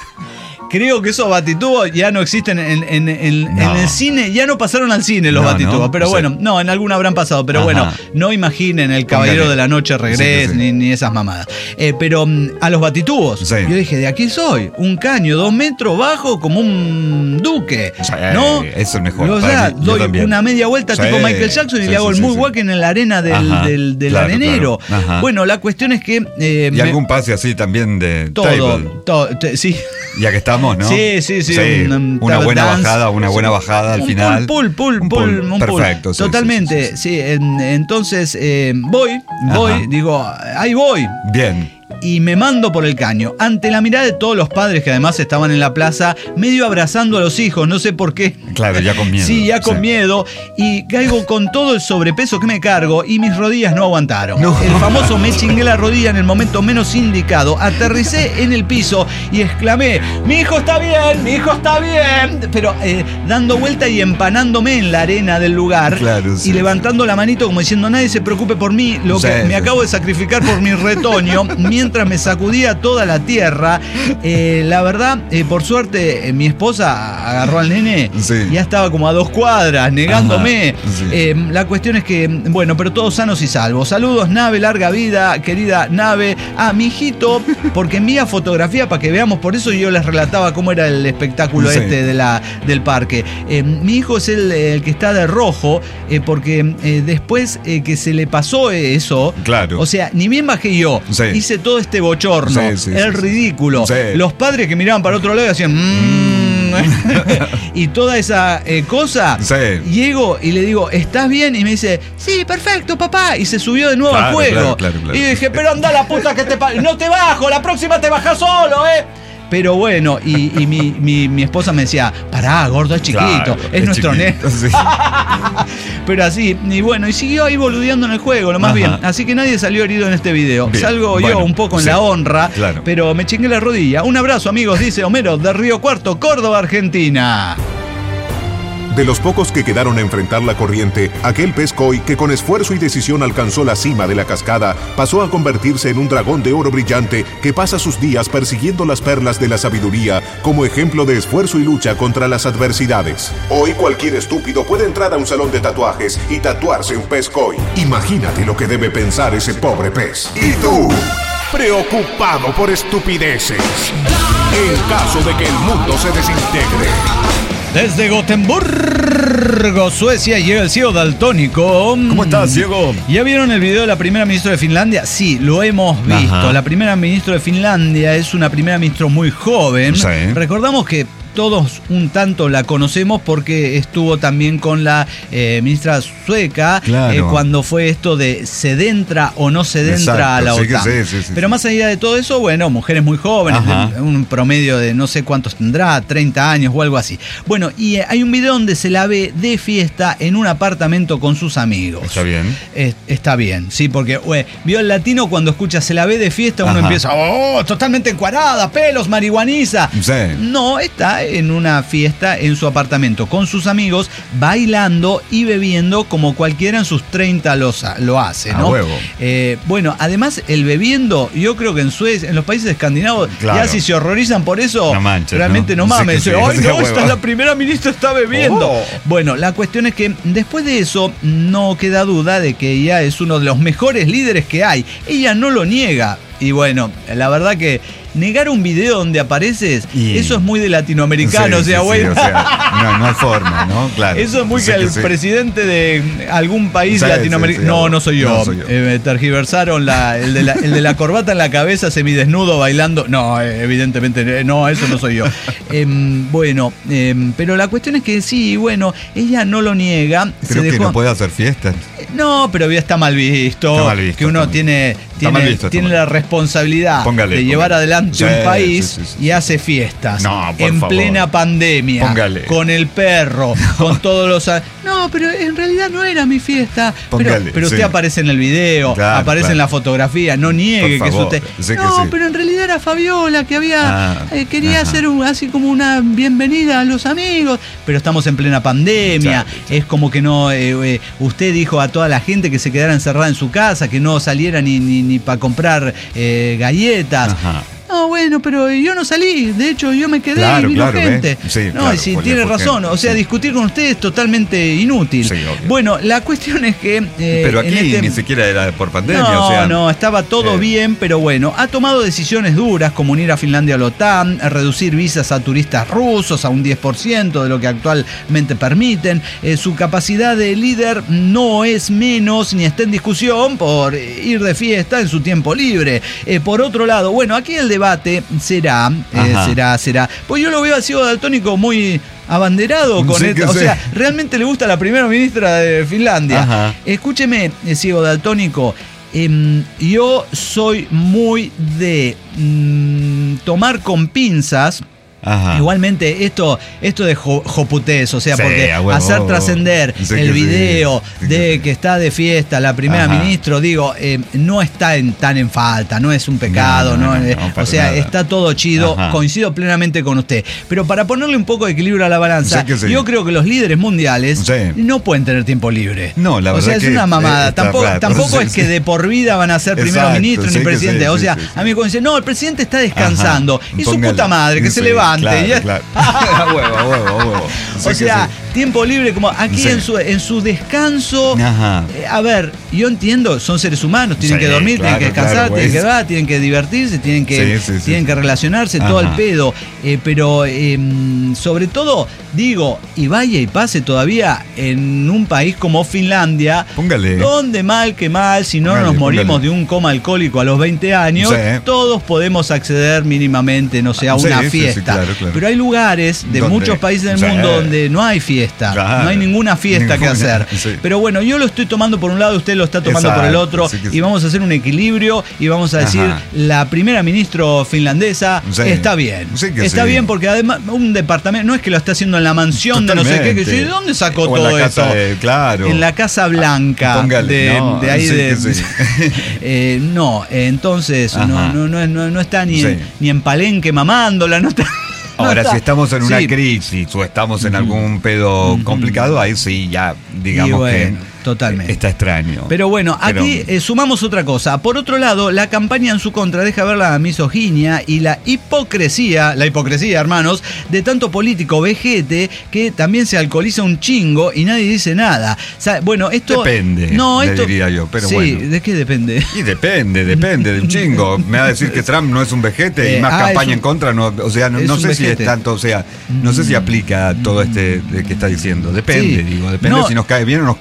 Creo que esos batitubos ya no existen en, en- en- No. en el cine, ya no pasaron al cine los No, batitubos, no, pero sí. bueno, no, en alguna habrán pasado, pero Ajá. bueno, no imaginen el Caballero Póngale. de la Noche Regrés, Sí, que sí. Ni, ni esas mamadas. Eh, pero mm, a los batitubos, Sí. yo dije, de aquí soy, un caño, dos metros bajo como un duque, Sí, ¿no? eso es mejor, O para sea, mí, yo doy también. una media vuelta Sí, tipo Michael Jackson y sí, le hago sí, el sí, moonwalking en la arena del, Ajá, del, del claro, arenero. claro. Ajá. Bueno, la cuestión es que... eh, Y me- algún pase así también de todo, table. todo, te- sí. Ya que estamos, ¿no? Sí, sí, sí. un, um, una table buena dance. bajada, una buena bajada al Un final. Pull, pull, pull, Un pull, pull. un pull. Perfecto, sí, Totalmente, sí, sí, sí. en- entonces eh, voy, voy, Ajá. digo, ahí voy. Bien. Y me mando por el caño, ante la mirada de todos los padres que además estaban en la plaza, medio abrazando a los hijos, no sé por qué. Claro, ya con miedo. Sí, ya con Sí. miedo. Y caigo con todo el sobrepeso que me cargo y mis rodillas no aguantaron. No. El famoso me chingué la rodilla en el momento menos indicado. Aterricé en el piso y exclamé, mi hijo está bien, mi hijo está bien. Pero eh, dando vuelta y empanándome en la arena del lugar. Claro, sí, y levantando la manito como diciendo, nadie se preocupe por mí, lo Sí, que me sí, acabo de sacrificar por mi retoño. Mientras me sacudía toda la tierra. Eh, la verdad, eh, por suerte, eh, mi esposa agarró al nene Sí. y ya estaba como a dos cuadras, negándome. Ajá, sí. Eh, la cuestión es que, bueno, pero todos sanos y salvos. Saludos, Nave, larga vida, querida Nave. Ah, mi hijito, porque envía fotografía para que veamos, por eso yo les relataba cómo era el espectáculo Sí. este de la, del parque. Eh, mi hijo es el, el que está de rojo, eh, porque eh, después eh, que se le pasó eso, Claro. o sea, ni bien bajé yo, Sí. hice todo este bochorno, Sí, sí, el sí, ridículo. sí. Los padres que miraban para otro lado y hacían... "Mm". Y toda esa eh, cosa, Sí. llego y le digo, ¿estás bien? Y me dice, sí, perfecto, papá. Y se subió de nuevo al Claro, juego. claro, claro, claro. Y dije, pero anda la puta que te pa- no te bajo, la próxima te bajas solo, ¿eh? Pero bueno, y, y mi, mi, mi esposa me decía, pará, gordo, es chiquito, Claro, es, nuestro nene. chiquito, sí. Pero así, y bueno, y siguió ahí boludeando en el juego, lo más Ajá. bien. Así que nadie salió herido en este video. Bien, Salgo bueno, yo un poco en sí, la honra, claro. pero me chingué la rodilla. Un abrazo, amigos, dice Homero, de Río Cuarto, Córdoba, Argentina. De los pocos que quedaron a enfrentar la corriente, aquel pez koi que con esfuerzo y decisión alcanzó la cima de la cascada pasó a convertirse en un dragón de oro brillante que pasa sus días persiguiendo las perlas de la sabiduría como ejemplo de esfuerzo y lucha contra las adversidades. Hoy cualquier estúpido puede entrar a un salón de tatuajes y tatuarse un pez koi. Imagínate lo que debe pensar ese pobre pez. ¿Y tú? Preocupado por estupideces. En caso de que el mundo se desintegre. Desde Gotemburgo, Suecia, llega el ciego daltónico. ¿Cómo estás, ciego? ¿Ya vieron el video de la primera ministra de Finlandia? Sí, lo hemos visto. Ajá. La primera ministra de Finlandia es una primera ministra muy joven. Sí. Recordamos que todos un tanto la conocemos porque estuvo también con la eh, ministra sueca, claro. eh, cuando fue esto de se entra o no se entra Exacto, a la sí que OTAN. sí, sí, sí, Pero sí. más allá de todo eso, bueno, mujeres muy jóvenes, de, un promedio de no sé cuántos tendrá, treinta años o algo así. Bueno, y eh, hay un video donde se la ve de fiesta en un apartamento con sus amigos. Está bien. Eh, está bien, sí, porque ué, vio el latino cuando escucha se la ve de fiesta, uno Ajá. empieza, oh, totalmente encuadrada, pelos, marihuaniza. Sí. No, está en una fiesta en su apartamento con sus amigos, bailando y bebiendo como cualquiera en sus treinta los, lo hace, ¿no? A huevo. Eh, bueno, además el bebiendo, yo creo que en Suecia, en los países escandinavos, Claro. ya si se horrorizan por eso, No manches, realmente no, ¿no? Sí mames. que sí, Ay, esa no, hueva. esta es la primera ministra, está bebiendo. Oh. Bueno, la cuestión es que después de eso no queda duda de que ella es uno de los mejores líderes que hay. Ella no lo niega. Y bueno, la verdad que negar un video donde apareces, Y- eso es muy de latinoamericano, Sí, o sea, sí, güey. sí, o sea, no, no hay forma, ¿no? Claro. Eso es muy Sí que el sí. presidente de algún país Sí, latinoamericano. sí, sí, no, obvio. no soy yo. No soy yo. Eh, me tergiversaron la, el, de la, el de la corbata en la cabeza, semidesnudo, bailando. No, eh, evidentemente, eh, no, eso no soy yo. Em, bueno, em, pero la cuestión es que sí, bueno, ella no lo niega. Creo se que dejó. no puede hacer fiestas. No, pero ya está mal visto. Está mal visto, que uno está mal- tiene, está tiene, mal visto, está tiene mal la responsabilidad Póngale, de llevar póngale. adelante Sí, un país sí, sí, sí. y hace fiestas. No, por en favor. plena pandemia. Póngale. Con el perro, con todos los. a- No, pero en realidad no era mi fiesta. Pero, Póngale, pero usted sí. aparece en el video, Claro, aparece claro. en la fotografía. No niegue Por que es favor, usted. sé que No, sí. pero en realidad era Fabiola que había. Ah, eh, quería ajá. hacer un- así como una bienvenida a los amigos. Pero estamos en plena pandemia. Claro, Es como que no. eh, eh, usted dijo a toda la gente que se quedara encerrada en su casa, que no saliera ni, ni, ni para comprar eh, galletas. Ajá. No, bueno, pero yo no salí. De hecho, yo me quedé Claro, y vino claro, gente. ¿ves? Sí, no, claro, y sí, porque- tiene porque- razón. O sea, sí. discutir con usted es totalmente inútil. Sí, obvio. Bueno, la cuestión es que. eh, Pero aquí en este- ni siquiera era por pandemia, no, o sea. no, estaba todo eh. bien, pero bueno, ha tomado decisiones duras como unir a Finlandia a la OTAN, a reducir visas a turistas rusos a un diez por ciento de lo que actualmente permiten. Eh, su capacidad de líder no es menos ni está en discusión por ir de fiesta en su tiempo libre. Eh, por otro lado, bueno, aquí el debate será, eh, Ajá. será, será. Pues yo lo veo a Ciego Daltónico muy abanderado con Sí, esto. que O sí. sea, realmente le gusta la primera ministra de Finlandia. Ajá. Escúcheme, eh, Ciego Daltónico, em, yo soy muy de mm, tomar con pinzas. Ajá. Igualmente, esto, esto de jo- joputés, o sea, Sí, porque a huevo. hacer trascender Sí el que sí, video sí que de sí. que está de fiesta la primera Ajá. ministra, digo, eh, no está en, tan en falta, no es un pecado, No, no, no, no, eh, no, para o sea, nada. está todo chido, Ajá. coincido plenamente con usted. Pero para ponerle un poco de equilibrio a la balanza, Sí que sí. yo creo que los líderes mundiales Sí. no pueden tener tiempo libre. No, la O sea, verdad es que una mamada. está Tampoco, raro. tampoco Sí, es sí. que de por vida van a ser primer Exacto, ministro sí ni que presidente. sí, o sí, sea, sí, sí. a mí me dicen, no, el presidente está descansando. Ajá. Y su Póngale. puta madre, que se Sí, levante. claro, y ya- claro. A huevo, a huevo, a huevo. Sí o que sea, sí. tiempo libre, como aquí Sí. en, su, en su descanso. Ajá. Eh, a ver, yo entiendo, son seres humanos, tienen Sí, que dormir, claro, tienen que descansar, claro, tienen que güey. ver, tienen que divertirse, tienen que, Sí, sí, sí, tienen sí. que relacionarse, todo el Ajá. pedo. Eh, pero eh, sobre todo, digo, y vaya y pase todavía en un país como Finlandia, Póngale. donde mal que mal, si no Póngale, nos morimos póngale. de un coma alcohólico a los veinte años, Sí. todos podemos acceder mínimamente, no sé, a Sí, una sí, sí, fiesta. claro, claro. Pero hay lugares de ¿Dónde? muchos países del Sí. mundo donde no hay fiesta, Claro. no hay ninguna fiesta que Ninguna, hacer. sí. Pero bueno, yo lo estoy tomando por un lado, usted lo está tomando por el Exacto, otro, sí que y sí. vamos a hacer un equilibrio y vamos a decir, Ajá. la primera ministra finlandesa Sí. está bien. Sí que está sí. bien porque además un departamento, no es que lo está haciendo en la mansión de no sé qué, que yo, ¿de dónde sacó O en todo la casa esto? de- claro. En la Casa Blanca. Póngale, de, no, de ahí sí de. que sí. Eh, no, eh, entonces no, Ajá. no, no, no, no está ni, Sí. en, ni en Palenque mamándola, no está. no Ahora, está. si estamos en una Sí. crisis o estamos en algún pedo complicado, ahí sí, ya digamos Y bueno, que totalmente. está extraño. Pero bueno, Pero- aquí eh, sumamos otra cosa. Por otro lado, la campaña en su contra deja ver la misoginia y la hipocresía, la hipocresía, hermanos, de tanto político vejete que también se alcoholiza un chingo y nadie dice nada. O sea, bueno, esto... Depende, no, le esto, diría yo, pero sí, bueno. ¿de qué depende? Y depende, depende de un chingo. Me va a decir que Trump no es un vejete Eh, y más ah, campaña es un- en contra, no, o sea, no, es no un sé si es vejete. tanto, o sea, no sé si aplica todo este de que está diciendo. Depende, Sí. digo, depende No. si nos cae bien o nos cae de la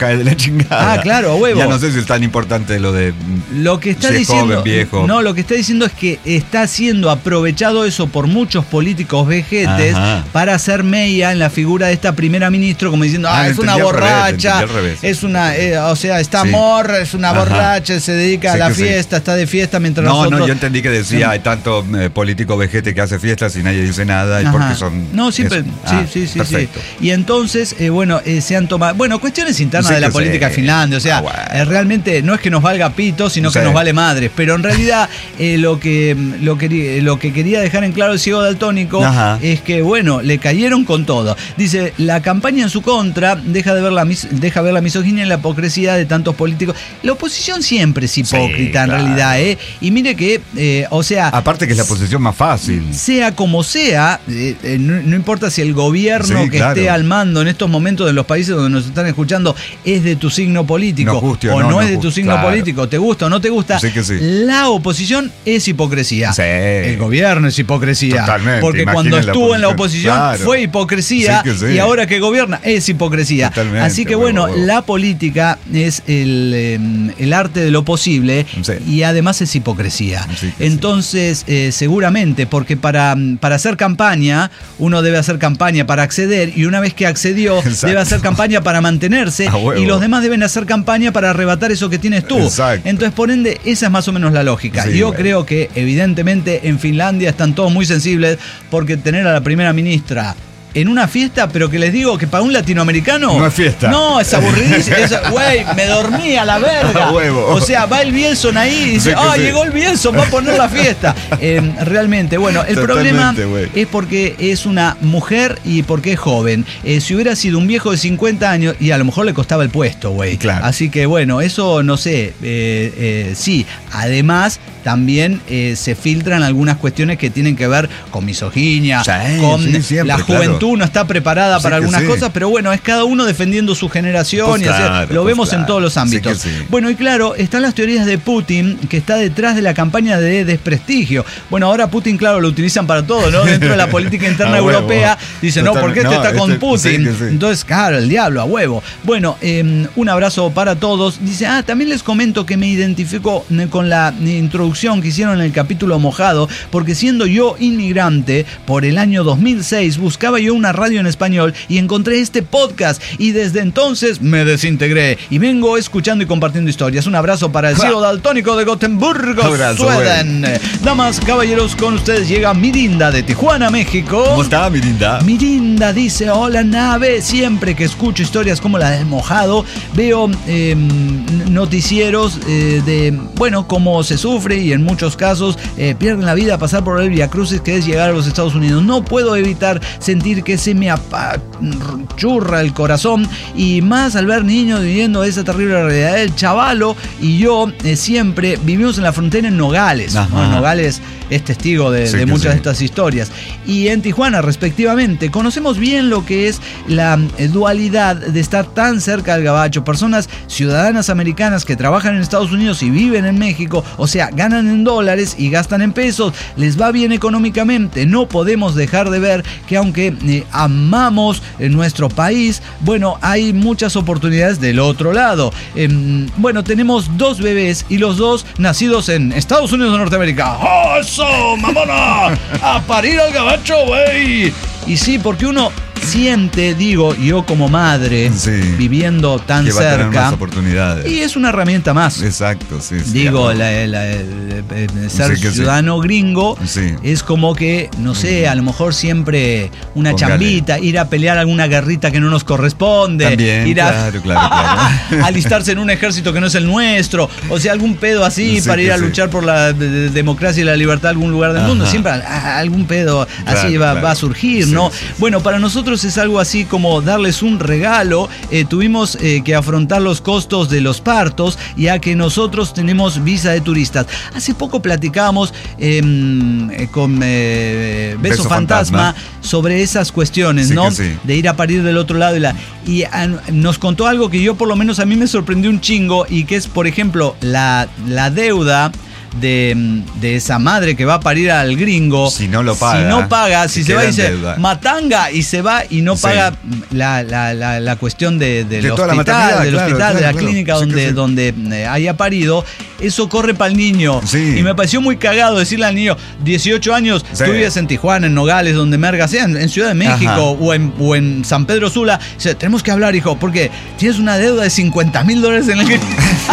chingada. Ah, claro, a huevo. Ya no sé si es tan importante lo de Lo que está si es diciendo, joven, viejo. no, lo que está diciendo es que está siendo aprovechado eso por muchos políticos vejetes Ajá. para hacer mella en la figura de esta primera ministra, como diciendo, ah, Ah, es una entendí al revés, borracha, entendí al revés. es una, eh, o sea, está Sí. morra, es una Ajá. borracha, se dedica Sí a la que sí. fiesta, está de fiesta mientras No, nosotros... no, yo entendí que decía, hay tanto eh, político vejete que hace fiestas y nadie dice nada, y Ajá. porque son... No, siempre, eso. sí, Ah, sí, sí, perfecto. sí. Y entonces, eh, bueno, eh, se han tomado, bueno, cuestiones internas Sí de la que política sí. de Finlandia, o sea, Ah, bueno. eh, realmente no es que nos valga pito, sino Sí. que nos vale madres, pero en realidad eh, lo que lo que lo que quería dejar en claro el ciego daltónico Ajá. es que, bueno, le cayeron con todo. Dice, la campaña en su contra deja de ver la mis- deja ver la misoginia y la hipocresía de tantos políticos. La oposición siempre es hipócrita, en claro. realidad, ¿eh? Y mire que, eh, o sea... Aparte que es la posición más fácil. Sea como sea, eh, eh, no, no importa si el gobierno Sí, que claro. esté al mando en estos momentos en los países donde nos están escuchando es de tu signo político Nos guste o o no, no, nos es de tu guste, signo claro. político, te gusta o no te gusta, Sí que sí. la oposición es hipocresía. Sí. El gobierno es hipocresía. Totalmente, Porque imaginen cuando la estuvo en la oposición, oposición claro. fue hipocresía Sí que sí. y ahora que gobierna es hipocresía. Totalmente, Así que huevo, bueno, huevo. la política es el, eh, el arte de lo posible Sí. y además es hipocresía. Sí que sí. Entonces, eh, seguramente, porque para, para hacer campaña, uno debe hacer campaña para acceder y una vez que accedió, Exacto. debe hacer campaña para mantenerse A huevo. y los demás deben hacer campaña para arrebatar eso que tienes tú. Exacto. Entonces, por ende, esa es más o menos la lógica. Sí, Yo bueno. creo que, evidentemente, en Finlandia están todos muy sensibles porque tener a la primera ministra en una fiesta, pero que les digo que para un latinoamericano... No es fiesta. No, es aburridísimo. Es, Güey, me dormí a la verga. A huevo. O sea, va el Bielson ahí y dice, Sí que ah, sí. llegó el Bielson, va a poner la fiesta. Eh, realmente, bueno, el Totalmente, problema güey. es porque es una mujer y porque es joven. Eh, si hubiera sido un viejo de cincuenta años, y a lo mejor le costaba el puesto, güey. Claro. Así que bueno, eso no sé. Eh, eh, sí, además también eh, se filtran algunas cuestiones que tienen que ver con misoginia, Sí, con sí, siempre, la juventud claro. no está preparada Sí para que algunas sí. cosas, pero bueno, es cada uno defendiendo su generación Pues y así, claro, lo pues vemos claro. en todos los ámbitos. Sí que sí. Bueno, y claro, están las teorías de Putin, que está detrás de la campaña de desprestigio. Bueno, ahora Putin, claro, lo utilizan para todo, ¿no? Dentro de la política interna A huevo. europea, dicen, no, ¿por qué este Total- está no, con este- Putin? sí que sí. Entonces, claro, el diablo, a huevo. Bueno, eh, un abrazo para todos. Dice, ah, también les comento que me identifico eh, con la eh, introducción que hicieron en el capítulo mojado, porque siendo yo inmigrante, por el año dos mil seis, buscaba yo una radio en español y encontré este podcast y desde entonces me desintegré y vengo escuchando y compartiendo historias. Un abrazo para el cielo daltónico de Gotemburgo, Abrazo, Sweden. Damas, caballeros, con ustedes llega Mirinda de Tijuana, México. ¿Cómo está, Mirinda? Mirinda dice, hola nave, siempre que escucho historias como la del mojado, veo eh, noticieros eh, de, bueno, cómo se sufre y en muchos casos eh, pierden la vida a pasar por el viacrucis que es llegar a los Estados Unidos. No puedo evitar sentir que se me apachurra el corazón y más al ver niños viviendo esa terrible realidad. El chavalo y yo eh, siempre vivimos en la frontera en Nogales. ¿no? En Nogales es testigo de, Sí de que muchas sí. de estas historias. Y en Tijuana, respectivamente, conocemos bien lo que es la eh, dualidad de estar tan cerca del gabacho. Personas ciudadanas americanas que trabajan en Estados Unidos y viven en México, o sea, ganan en dólares y gastan en pesos, les va bien económicamente. No podemos dejar de ver que aunque eh, amamos eh, nuestro país, bueno, hay muchas oportunidades del otro lado. Eh, bueno, tenemos dos bebés y los dos nacidos en Estados Unidos de Norteamérica. ¡Oh, eso, mamona! ¡A parir al gabacho, güey! Y sí, porque uno siente, digo, yo como madre, Sí. viviendo tan Que va a tener cerca, más oportunidades. y es una herramienta más. Exacto, sí, sí. Digo, a huevo. la- la- el- el ser Sí que sí. ciudadano gringo Sí. es como que, no sé, a lo mejor siempre una Póngale. chambita, ir a pelear alguna guerrita que no nos corresponde, También, ir a claro, claro, claro. alistarse en un ejército que no es el nuestro, o sea, algún pedo así Sí para que ir a sí. luchar por la de- de- democracia y la libertad en algún lugar del Ajá. mundo, siempre a- a- algún pedo así Claro, va, claro. va a surgir, Sí, ¿no? sí, sí. Bueno, para nosotros es algo así como darles un regalo. Eh, tuvimos eh, que afrontar los costos de los partos, ya que nosotros tenemos visa de turistas. Hace poco platicábamos eh, eh, con eh, Beso, Beso Fantasma, Fantasma. sobre esas cuestiones, Sí ¿no? que sí. De ir a parir del otro lado. Y, la, y a- nos contó algo que yo por lo menos a mí me sorprendió un chingo y que es, por ejemplo, la, la deuda de, de esa madre que va a parir al gringo. Si no lo paga. Si no paga, si se va y dice deuda. matanga y se va y no Sí. paga la, la, la, la cuestión de, del De toda la hospital, maternidad, del claro, hospital, claro, de la claro. clínica Sí que donde, sí. donde eh, haya parido, eso corre para el niño. Sí. Y me pareció muy cagado decirle al niño, dieciocho años, Sí. tú vives en Tijuana, en Nogales, donde merga sea, en, en Ciudad de México o en, o en San Pedro Sula. Dice, tenemos que hablar, hijo, porque tienes una deuda de cincuenta mil dólares en el que...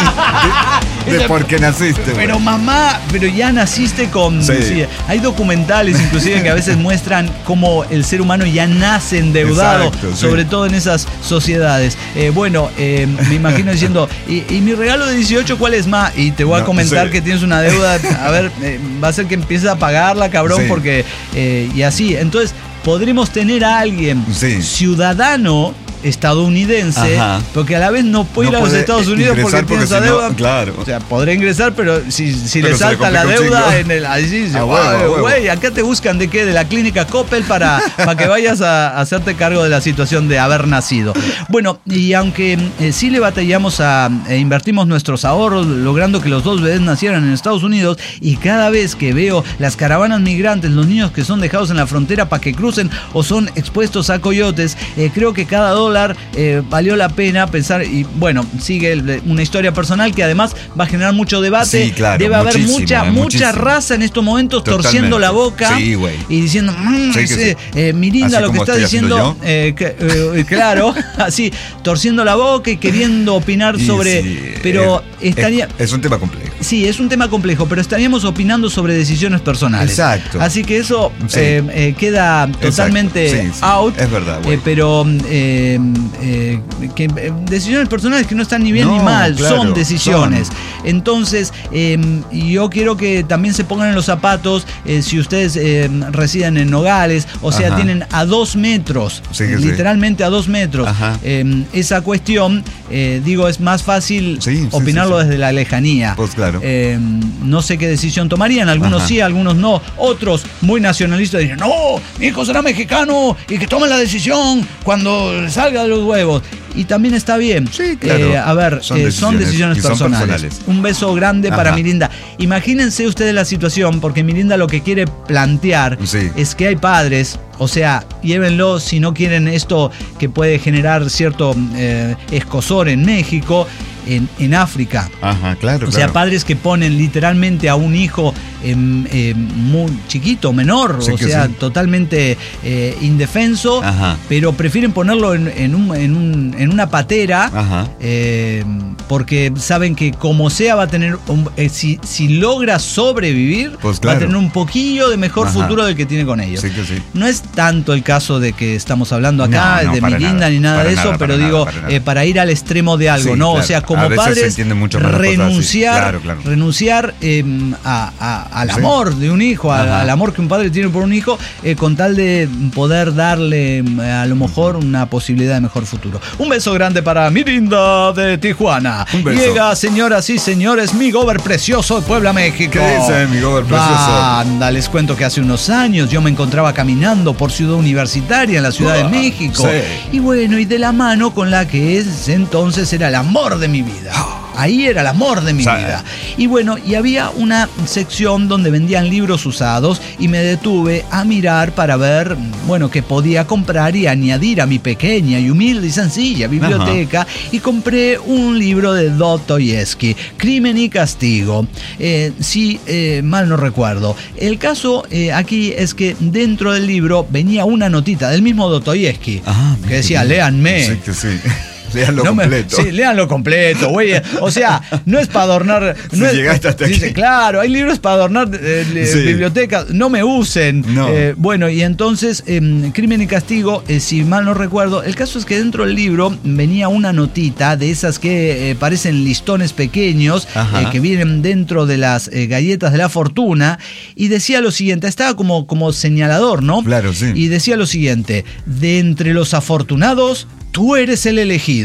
De por qué naciste. Pero mamá, pero ya naciste con... Sí. Sí, hay documentales inclusive que a veces muestran cómo el ser humano ya nace endeudado, Exacto, sí. sobre todo en esas sociedades. Eh, bueno, eh, me imagino diciendo, ¿y, y mi regalo de dieciocho cuál es, ma? Y te voy a No, comentar sí. que tienes una deuda, a ver, eh, va a ser que empieces a pagarla, cabrón, Sí. porque... eh, y así, entonces, podremos tener a alguien Sí. ciudadano estadounidense, Ajá. porque a la vez no puede No ir a los puede Estados Unidos porque ingresar tiene porque esa si no, deuda. claro. O sea, podrá ingresar, pero si, si Pero le se le salta la complica un deuda chingo. en el. Ahí sí dice, A huevo, a huevo. güey, acá te buscan de qué, de la clínica Coppel para, para que vayas a, a hacerte cargo de la situación de haber nacido. Bueno, y aunque eh, sí le batallamos a eh, invertimos nuestros ahorros, logrando que los dos bebés nacieran en Estados Unidos, y cada vez que veo las caravanas migrantes, los niños que son dejados en la frontera para que crucen o son expuestos a coyotes, eh, creo que cada dólar eh, valió la pena pensar, y bueno, sigue el- una historia personal que además va a generar mucho debate. Sí, claro, Debe haber muchísimo, mucha, eh, mucha muchísimo. raza en estos momentos Totalmente. torciendo la boca Sí, güey. y diciendo, "Mm, Sí que ese, sí. eh, Mirinda, Así lo que como está estoy diciendo, haciendo yo. eh, que, eh, claro, así, torciendo la boca y queriendo opinar Y sobre, sí, pero es, estaría... es, es un tema complejo. Sí, es un tema complejo, pero estaríamos opinando sobre decisiones personales. Exacto. Así que eso Sí. eh, eh, queda totalmente Sí, sí, out. es verdad, güey. eh, pero eh, eh, que, eh, decisiones personales que no están ni bien No, ni mal, claro, son decisiones. son. Entonces, eh, yo quiero que también se pongan en los zapatos eh, si ustedes eh, residen en Nogales, o sea, Ajá. tienen a dos metros, Sí que sí. literalmente a dos metros, Ajá. eh, esa cuestión, eh, digo, es más fácil Sí, sí, opinarlo sí, sí. desde la lejanía. Pues claro. Eh, no sé qué decisión tomarían, algunos Ajá. sí, algunos no. Otros muy nacionalistas dicen, no, mi hijo será mexicano y que tome la decisión cuando salga de los huevos. Y también está bien. Sí, claro. Eh, a ver, Son eh, son decisiones, decisiones y son personales. personales. Un beso grande para Ajá. Mirinda. Imagínense ustedes la situación, porque Mirinda lo que quiere plantear Sí. es que hay padres, o sea, llévenlo si no quieren esto que puede generar cierto eh, escozor en México, en, en África. Ajá, claro, O sea, claro. padres que ponen literalmente a un hijo eh, eh, muy chiquito, menor, Sí o que sea, sí. totalmente eh, indefenso, Ajá. pero prefieren ponerlo en, en un- en un- en una patera, Ajá. eh, porque saben que como sea va a tener, un- eh, si, si logra sobrevivir, Pues va claro. a tener un poquillo de mejor Ajá. futuro del que tiene con ellos. Sí que sí. No es tanto el caso de que estamos hablando acá, No, no, de para Mirinda nada, ni nada para de eso, nada, pero para nada, digo, para nada. eh, para ir al extremo de algo, Sí, ¿no? claro. O sea, como A veces se padres, entiende mucho más las cosas así. renunciar, Claro, claro. renunciar eh, a- a- al Sí. amor de un hijo, a- Ajá. al amor que un padre tiene por un hijo, eh, con tal de poder darle eh, a lo mejor una posibilidad de mejor futuro. Un beso grande para Mirinda de Tijuana. Un beso. Llega, señoras y señores, mi gober precioso de Puebla, México. ¿Qué dice mi gober precioso? Anda, les cuento que hace unos años yo me encontraba caminando por Ciudad Universitaria en la Ciudad de Ah, México. sí. Y bueno, y de la mano con la que ese entonces era el amor de mi vida. Ahí era el amor de mi Sí. vida. Y bueno, y había una sección donde vendían libros usados y me detuve a mirar para ver, bueno, qué podía comprar y añadir a mi pequeña y humilde y sencilla biblioteca. Y compré un libro de Dostoyevsky, Crimen y Castigo. Eh, si eh, mal no recuerdo. El caso eh, aquí es que dentro del libro venía una notita del mismo Dostoyevsky Ah, que decía, léanme. Sí que sí. Leanlo No me- completo. sí, léanlo completo, güey. O sea, no es para adornar. Si No es, llegaste hasta dice, aquí. claro, hay libros para adornar eh, le- Sí. bibliotecas. No me usen. No. Eh, bueno, y entonces, eh, Crimen y Castigo, eh, si mal no recuerdo, el caso es que dentro del libro venía una notita de esas que eh, parecen listones pequeños, Ajá. eh, que vienen dentro de las eh, galletas de la fortuna, y decía lo siguiente: estaba como, como señalador, ¿no? Claro, sí. Y decía lo siguiente: de entre los afortunados, tú eres el elegido.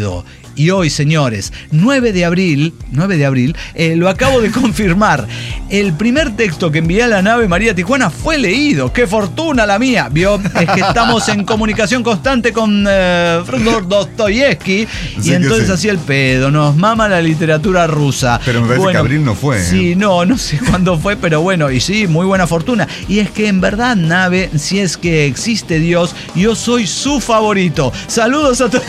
Y hoy, señores, nueve de abril, nueve de abril, eh, lo acabo de confirmar. El primer texto que envié a la nave María Tijuana fue leído. ¡Qué fortuna la mía! Vio, es que estamos en comunicación constante con eh, Fyodor Dostoyevsky. Sí, y entonces sí. así el pedo, nos mama la literatura rusa. Pero me parece bueno, que abril no fue. Sí, ¿eh? no, no sé cuándo fue, pero bueno, y sí, muy buena fortuna. Y es que en verdad, nave, si es que existe Dios, yo soy su favorito. Saludos a todos.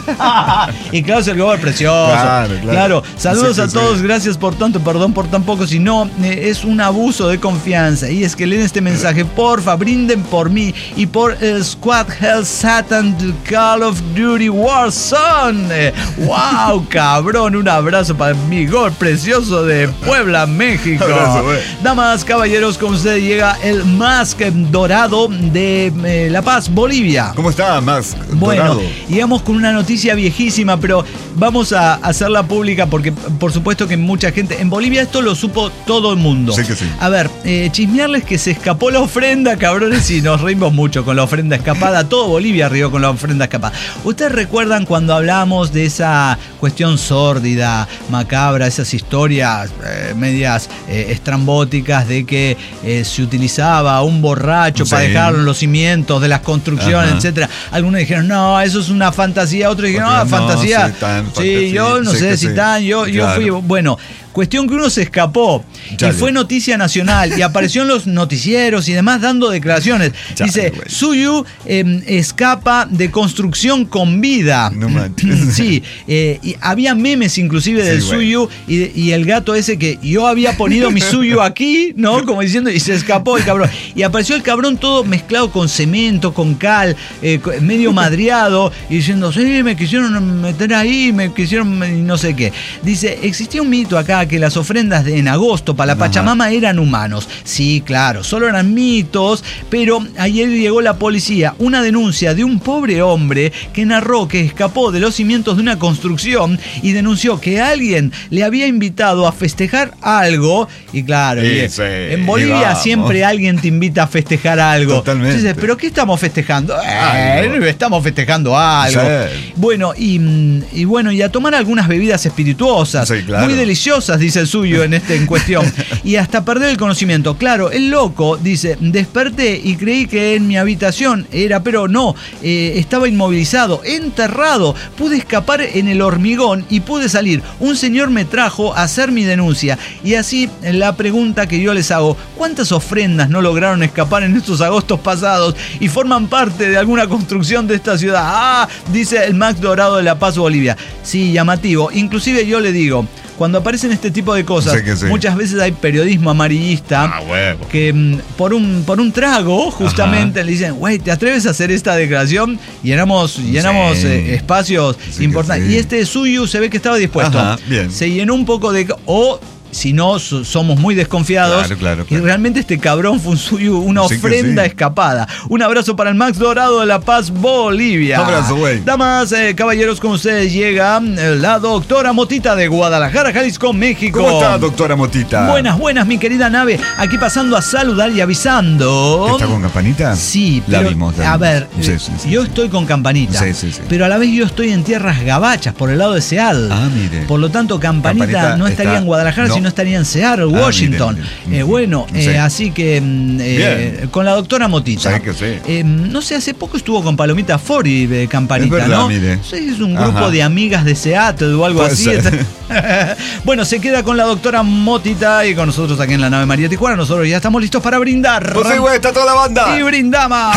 Y claro, es el gobernador precioso. Claro, claro. Claro, saludos Sí, a sí, todos, sí. gracias por tanto, perdón por tan poco. Si no, eh, es un abuso de confianza. Y es que leen este mensaje, porfa, brinden por mí y por el Squad Hell Satan del Call of Duty Warzone. Eh, wow, cabrón, un abrazo para mi gol precioso de Puebla, México. Abrazo, güey. Damas, caballeros, con ustedes llega el Mask dorado de eh, La Paz, Bolivia. ¿Cómo está, Max? Bueno, Dorado? llegamos con una noticia viejísima, pero vamos a hacerla pública porque por supuesto que mucha gente... En Bolivia esto lo supo todo el mundo. Sí que sí. A ver, eh, chismearles que se escapó la ofrenda, cabrones, y nos reímos mucho con la ofrenda escapada. Todo Bolivia rió con la ofrenda escapada. ¿Ustedes recuerdan cuando hablamos de esa cuestión sórdida, macabra, esas historias eh, medias eh, estrambóticas de que eh, se utilizaba un borracho Sí. para dejar los cimientos de las construcciones, Ajá. etcétera? Algunos dijeron, no, eso es una fantasía. Otros dijeron, no, Otros, no, fantasía. sí, tan Sí, fantasía. yo no Sí sé que si sí. tan, yo, yo Claro. fui... Bueno, cuestión que uno se escapó Chale. y fue noticia nacional y apareció en los noticieros y demás dando declaraciones. Chale, Dice, güey. Suyu eh, escapa de construcción con vida. No manches. Sí, eh, y había memes inclusive del Sí, güey. Suyu y, y el gato ese que yo había ponido mi Suyu aquí, ¿no? Como diciendo, y se escapó el cabrón. Y apareció el cabrón todo mezclado con cemento, con cal, eh, medio madreado, y diciendo, sí, me quisieron meter ahí, me quisieron y no sé qué. Dice, existía un mito acá que las ofrendas de, en agosto para la Ajá. Pachamama eran humanos. Sí, claro, solo eran mitos, pero ayer llegó la policía, una denuncia de un pobre hombre que narró que escapó de los cimientos de una construcción y denunció que alguien le había invitado a festejar algo. Y claro, Sí, y, sí, en y Bolivia vamos. siempre alguien te invita a festejar algo. Totalmente. Entonces, ¿pero qué estamos festejando? Algo. Eh, estamos festejando algo. Sí. Bueno, y, y bueno, y a tomar algunas bebidas espirituosas. Sí, claro. Muy deliciosas, dice el suyo en este en cuestión. Y hasta perder el conocimiento. Claro, el loco dice, desperté y creí que en mi habitación era, pero no, eh, estaba inmovilizado, enterrado. Pude escapar en el hormigón y pude salir. Un señor me trajo a hacer mi denuncia. Y así la pregunta que yo les hago, ¿cuántas ofrendas no lograron escapar en estos agostos pasados y forman parte de alguna construcción de esta ciudad? Ah, dice el Max Dorado de La Paz, Bolivia. Sí, llamativo. Inclusive yo le digo, cuando aparecen este tipo de cosas, Sí que sí. muchas veces hay periodismo amarillista Ah, huevo. que mm, por un por un trago justamente Ajá. le dicen, güey, ¿te atreves a hacer esta declaración? Llenamos, llenamos Sí. eh, espacios Sí que importantes. sí. Y este Suyu se ve que estaba dispuesto. Ajá, bien. Se llenó un poco de... O si no, so- somos muy desconfiados. Claro, claro, Y claro. realmente este cabrón fue un Suyu, una Sí que ofrenda sí. escapada. Un abrazo para el Max Dorado de La Paz, Bolivia. Un abrazo, güey. Damas, eh, caballeros, con ustedes llega eh, la doctora Motita de Guadalajara, Jalisco, México. ¿Cómo está, doctora Motita? Buenas, buenas, mi querida nave. Aquí pasando a saludar y avisando. ¿Está con campanita? Sí, La pero, vimos. la a vimos. ver, Sí, eh, sí, sí, yo sí. estoy con campanita. Sí, sí, sí. Pero a la vez yo estoy en tierras gabachas, por el lado de Seattle. Ah, mire. Por lo tanto, campanita, Campanita no estaría está- en Guadalajara, no. sino estaría en Seattle, Ah, Washington. mire, mire. Eh, bueno, Sí. eh, así que mm, eh, Bien. con la doctora Motita. Sí que sí. Eh, no sé, hace poco estuvo con Palomita Fori de campanita, Es verdad, ¿no? mire. No sé si es un grupo Ajá. de amigas de Seattle o algo Puede así. ser. Bueno, se queda con la doctora Motita y con nosotros aquí en la nave María Tijuana. Nosotros ya estamos listos para brindar. Pues sí, güey, está toda la banda. Y brindamos.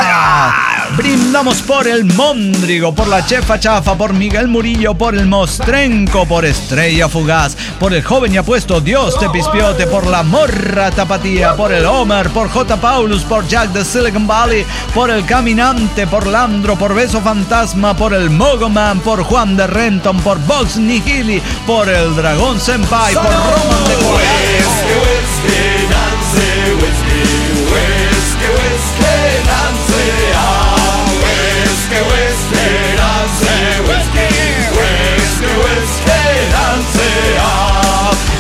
Brindamos por el Móndrigo, por la Chefa Chafa, por Miguel Murillo, por el Mostrenco, por Estrella Fugaz, por el joven y apuesto Dios te pispiote, por la Morra Tapatía, por el Homer, por J. Paulus, por Jack de Silicon Valley, por el Caminante, por Landro, por Beso Fantasma, por el Mogoman, por Juan de Renton, por Vox Nihili, por el Dragón Senpai, por Roman de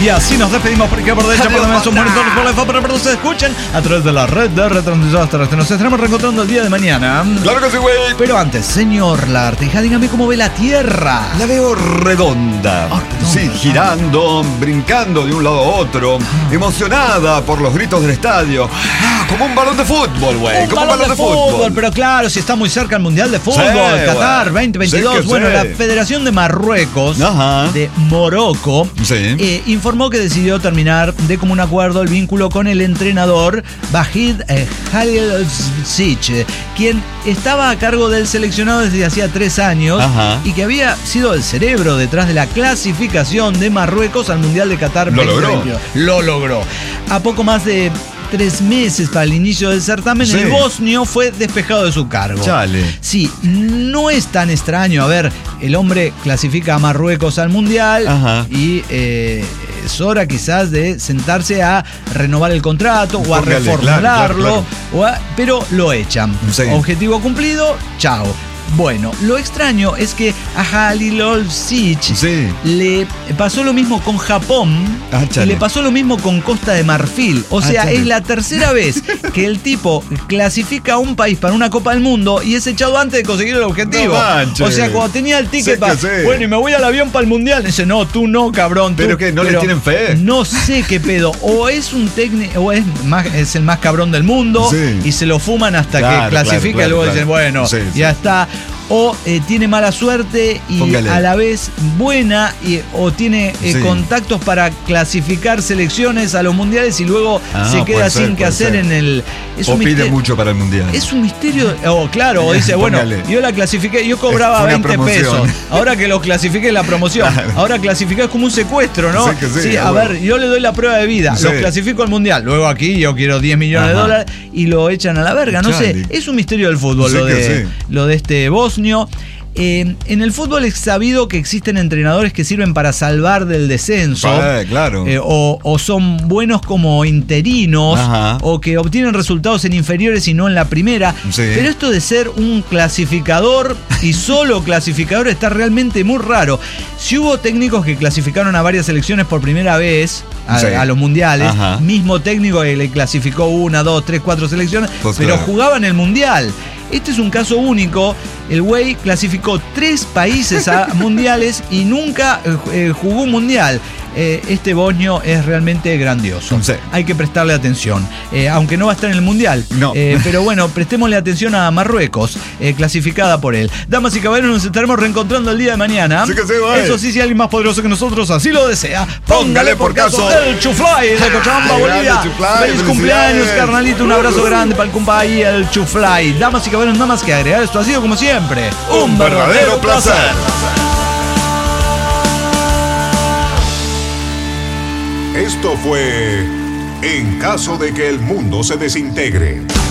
Y así nos despedimos porque por derecha, por demás, son monitores por la F, pero se escuchen a través de la red de retransmisores terrestres. Nos estaremos reencontrando el día de mañana. Claro que sí, güey. Pero antes, señor Lagartija, dígame cómo ve la Tierra. La veo redonda. Ah, redonda. Sí, girando, brincando de un lado a otro, Ah. emocionada por los gritos del estadio. Ah, como un balón de fútbol, güey. Un Como balón de fútbol, pero claro, si está muy cerca el Mundial de Fútbol, Sí, Qatar güey. veinte veintidós. Sí que Bueno, sí. la Federación de Marruecos, Ajá. de Morocco, Sí. eh, informó que decidió terminar de común acuerdo el vínculo con el entrenador Vahid eh, Halilhodžić, quien estaba a cargo del seleccionado desde hacía tres años Ajá. y que había sido el cerebro detrás de la clasificación de Marruecos al Mundial de Qatar Lo veinte logró. veintidós. Lo logró. A poco más de tres meses para el inicio del certamen, Sí. el bosnio fue despejado de su cargo. Chale. Sí, no es tan extraño. A ver, el hombre clasifica a Marruecos al Mundial Ajá. y eh, es hora quizás de sentarse a renovar el contrato o a Póngale, reformularlo, claro, claro, o a- pero lo echan. Sí. Objetivo cumplido, chao. Bueno, lo extraño es que a Halilhodžić Sí. le pasó lo mismo con Japón Ah, y chale. le pasó lo mismo con Costa de Marfil. O Ah, sea, chale. es la tercera vez que el tipo clasifica a un país para una Copa del Mundo y es echado antes de conseguir el objetivo. No manches. O sea, cuando tenía el ticket Sé para, que sé. bueno, y me voy al avión para el Mundial, dice, no, tú no, cabrón. tú". ¿Pero qué, no le Pero tienen fe? No sé qué pedo. O es un técnico, o es, más, es el más cabrón del mundo Sí. y se lo fuman hasta Claro, que clasifica claro, y luego claro, dicen, claro. bueno, Sí, sí. ya está. O eh, tiene mala suerte y Póngale. a la vez buena, y, o tiene eh, Sí. contactos para clasificar selecciones a los mundiales y luego Ah, se queda puede ser, sin que puede hacer ser. en el. Es O un pide misterio- mucho para el mundial. Es un misterio. O claro, o dice, bueno, Póngale. yo la clasifiqué, yo cobraba Es una veinte promoción. pesos. Ahora que lo clasifiqué en la promoción. Claro. Ahora clasificar es como un secuestro, ¿no? Sí que sí, a bueno. ver, yo le doy la prueba de vida, Sí. los clasifico al mundial. Luego aquí yo quiero diez millones de Ajá. dólares y lo echan a la verga. No sé, Chale. es un misterio del fútbol Sí lo, que de, sí. lo de este bosnio. Eh, en el fútbol es sabido que existen entrenadores que sirven para salvar del descenso. Ah, claro. eh, o, o son buenos como interinos. Ajá. O que obtienen resultados en inferiores y no en la primera. Sí. Pero esto de ser un clasificador y solo clasificador está realmente muy raro. Si hubo técnicos que clasificaron a varias selecciones por primera vez a, Sí. a los mundiales, Ajá. mismo técnico que le clasificó una, dos, tres, cuatro selecciones, Pues pero claro. jugaban el mundial. Este es un caso único. El güey clasificó tres países a mundiales y nunca eh, eh, jugó un mundial. Eh, este bosnio es realmente grandioso. Sí. Hay que prestarle atención. Eh, aunque no va a estar en el mundial. No. Eh, pero bueno, prestémosle atención a Marruecos, eh, clasificada por él. Damas y caballeros, nos estaremos reencontrando el día de mañana. Sí que sí, güey. Eso sí, si alguien más poderoso que nosotros así lo desea, Póngale por caso. el Chuflay de Cochabamba, Ay, Bolivia. grande Chuflay, Feliz cumpleaños, felicidades. carnalito. Un abrazo grande para el compa y el Chuflay. Damas y caballeros, nada más que agregar. Esto ha sido, como siempre, Un verdadero placer. Esto fue En caso de que el mundo se desintegre.